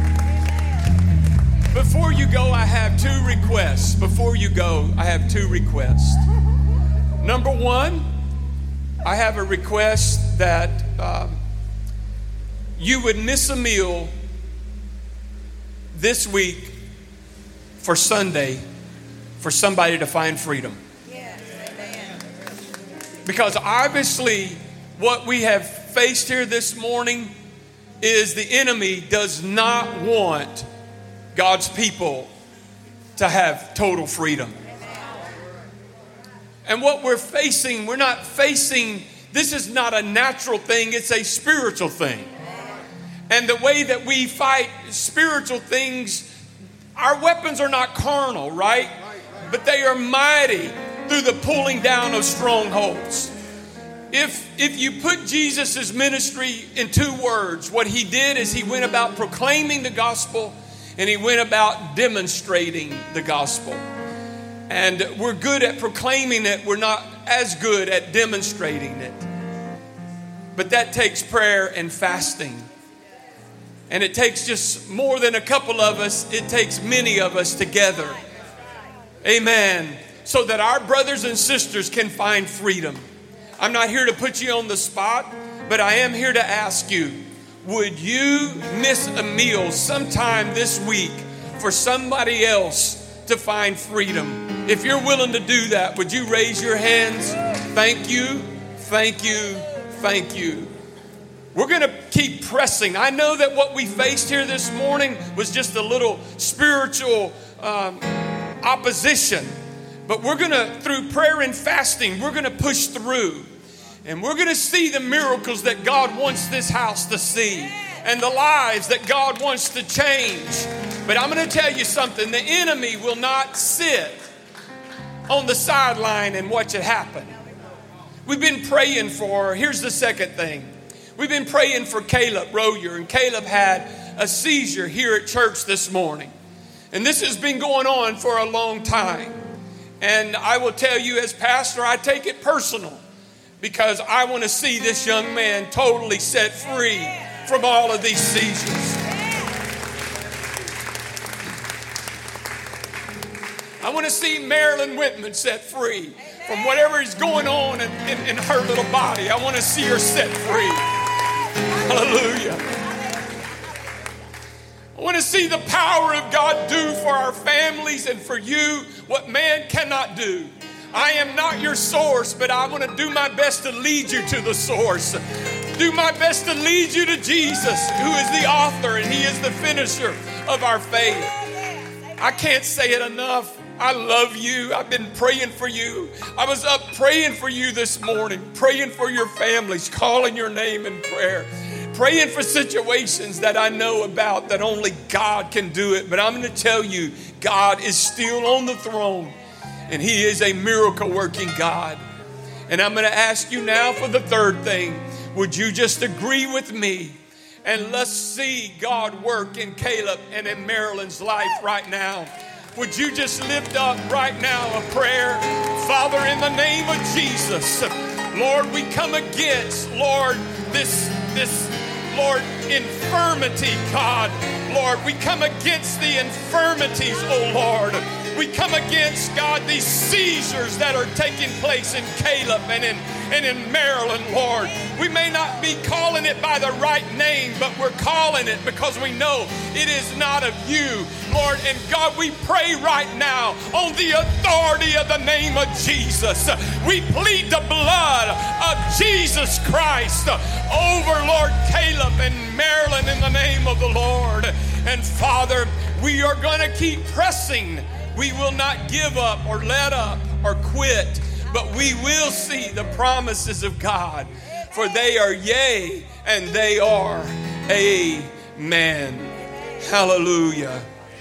Before you go, I have two requests. Before you go, I have two requests. Number one, I have a request that um, you would miss a meal this week for Sunday for somebody to find freedom. Because obviously what we have faced here this morning is the enemy does not want God's people to have total freedom. And what we're facing, we're not facing, this is not a natural thing, it's a spiritual thing. And the way that we fight spiritual things, our weapons are not carnal, right? But they are mighty through the pulling down of strongholds. If if you put Jesus' ministry in two words, what he did is he went about proclaiming the gospel and he went about demonstrating the gospel. And we're good at proclaiming it, we're not as good at demonstrating it. But that takes prayer and fasting. And it takes just more than a couple of us. It takes many of us together. Amen. So that our brothers and sisters can find freedom. I'm not here to put you on the spot, but I am here to ask you, would you miss a meal sometime this week for somebody else to find freedom? If you're willing to do that, would you raise your hands? Thank you, thank you, thank you. We're going to keep pressing. I know that what we faced here this morning was just a little spiritual um, opposition. But we're going to, through prayer and fasting, we're going to push through. And we're going to see the miracles that God wants this house to see. And the lives that God wants to change. But I'm going to tell you something. The enemy will not sit on the sideline and watch it happen. We've been praying for, here's the second thing. We've been praying for Caleb Royer. And Caleb had a seizure here at church this morning. And this has been going on for a long time. And I will tell you as pastor, I take it personal. Because I want to see this young man totally set free from all of these seizures. I want to see Marilyn Whitman set free from whatever is going on in, in, in her little body. I want to see her set free. Hallelujah. I want to see the power of God do for our families and for you what man cannot do. I am not your source, but I want to do my best to lead you to the source. Do my best to lead you to Jesus, who is the author and he is the finisher of our faith. I can't say it enough. I love you. I've been praying for you. I was up praying for you this morning, praying for your families, calling your name in prayer, praying for situations that I know about that only God can do it. But I'm going to tell you, God is still on the throne. And he is a miracle working God. And I'm going to ask you now for the third thing. Would you just agree with me? And let's see God work in Caleb and in Marilyn's life right now. Would you just lift up right now a prayer? Father, in the name of Jesus, Lord, we come against, Lord, this, this, Lord, infirmity, God. Lord, we come against the infirmities, oh Lord. We come against, God, these seizures that are taking place in Caleb and in, and in Maryland, Lord. We may not be calling it by the right name, but we're calling it because we know it is not of you, Lord. And God, we pray right now on the authority of the name of Jesus. We plead the blood of Jesus Christ over, Lord, Caleb and Maryland in the name of the Lord. And Father, we are going to keep pressing. We will not give up or let up or quit, but we will see the promises of God, for they are yea and they are amen. Hallelujah.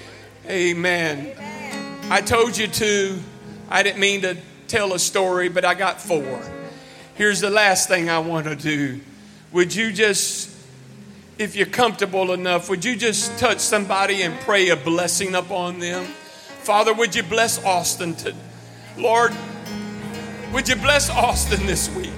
Amen. I told you to, I didn't mean to tell a story, but I got four. Here's the last thing I want to do. Would you just, if you're comfortable enough, would you just touch somebody and pray a blessing upon them? Father, would you bless Austin? To, Lord, would you bless Austin this week?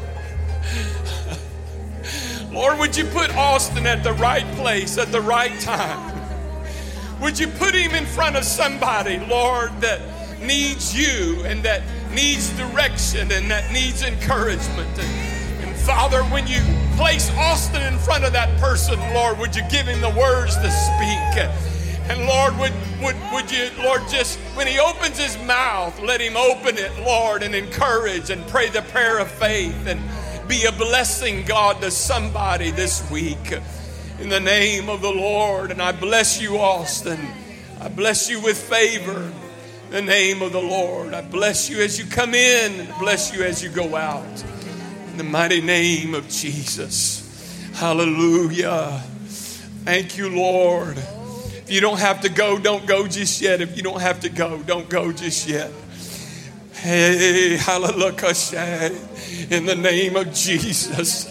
Lord, would you put Austin at the right place at the right time? Would you put him in front of somebody, Lord, that needs you and that needs direction and that needs encouragement? And, and Father, when you place Austin in front of that person, Lord, would you give him the words to speak? And Lord, would, would, would you, Lord, just when he opens his mouth, let him open it, Lord, and encourage and pray the prayer of faith and be a blessing, God, to somebody this week. In the name of the Lord. And I bless you, Austin. I bless you with favor. In the name of the Lord. I bless you as you come in and bless you as you go out. In the mighty name of Jesus. Hallelujah. Thank you, Lord. If you don't have to go, don't go just yet. If you don't have to go, don't go just yet. Hey, hallelujah. In the name of Jesus.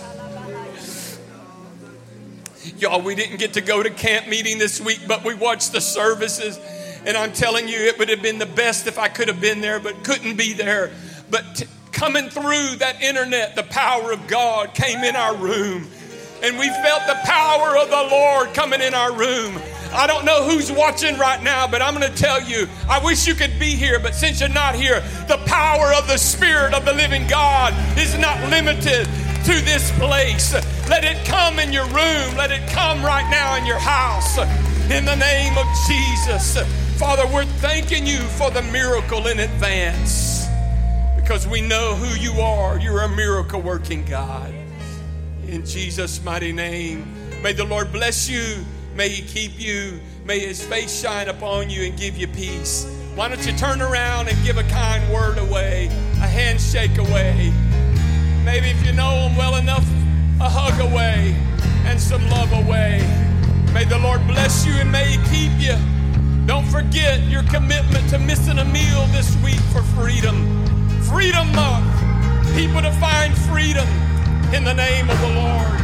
Y'all, we didn't get to go to camp meeting this week, but we watched the services. And I'm telling you, it would have been the best if I could have been there, but couldn't be there. But t- coming through that internet, the power of God came in our room. And we felt the power of the Lord coming in our room. I don't know who's watching right now, but I'm going to tell you, I wish you could be here, but since you're not here, the power of the Spirit of the living God is not limited to this place. Let it come in your room. Let it come right now in your house. In the name of Jesus. Father, we're thanking you for the miracle in advance because we know who you are. You're a miracle working God. In Jesus' mighty name, may the Lord bless you. May he keep you. May his face shine upon you and give you peace. Why don't you turn around and give a kind word away, a handshake away. Maybe if you know him well enough, a hug away and some love away. May the Lord bless you and may he keep you. Don't forget your commitment to missing a meal this week for freedom. Freedom Month. People to find freedom in the name of the Lord.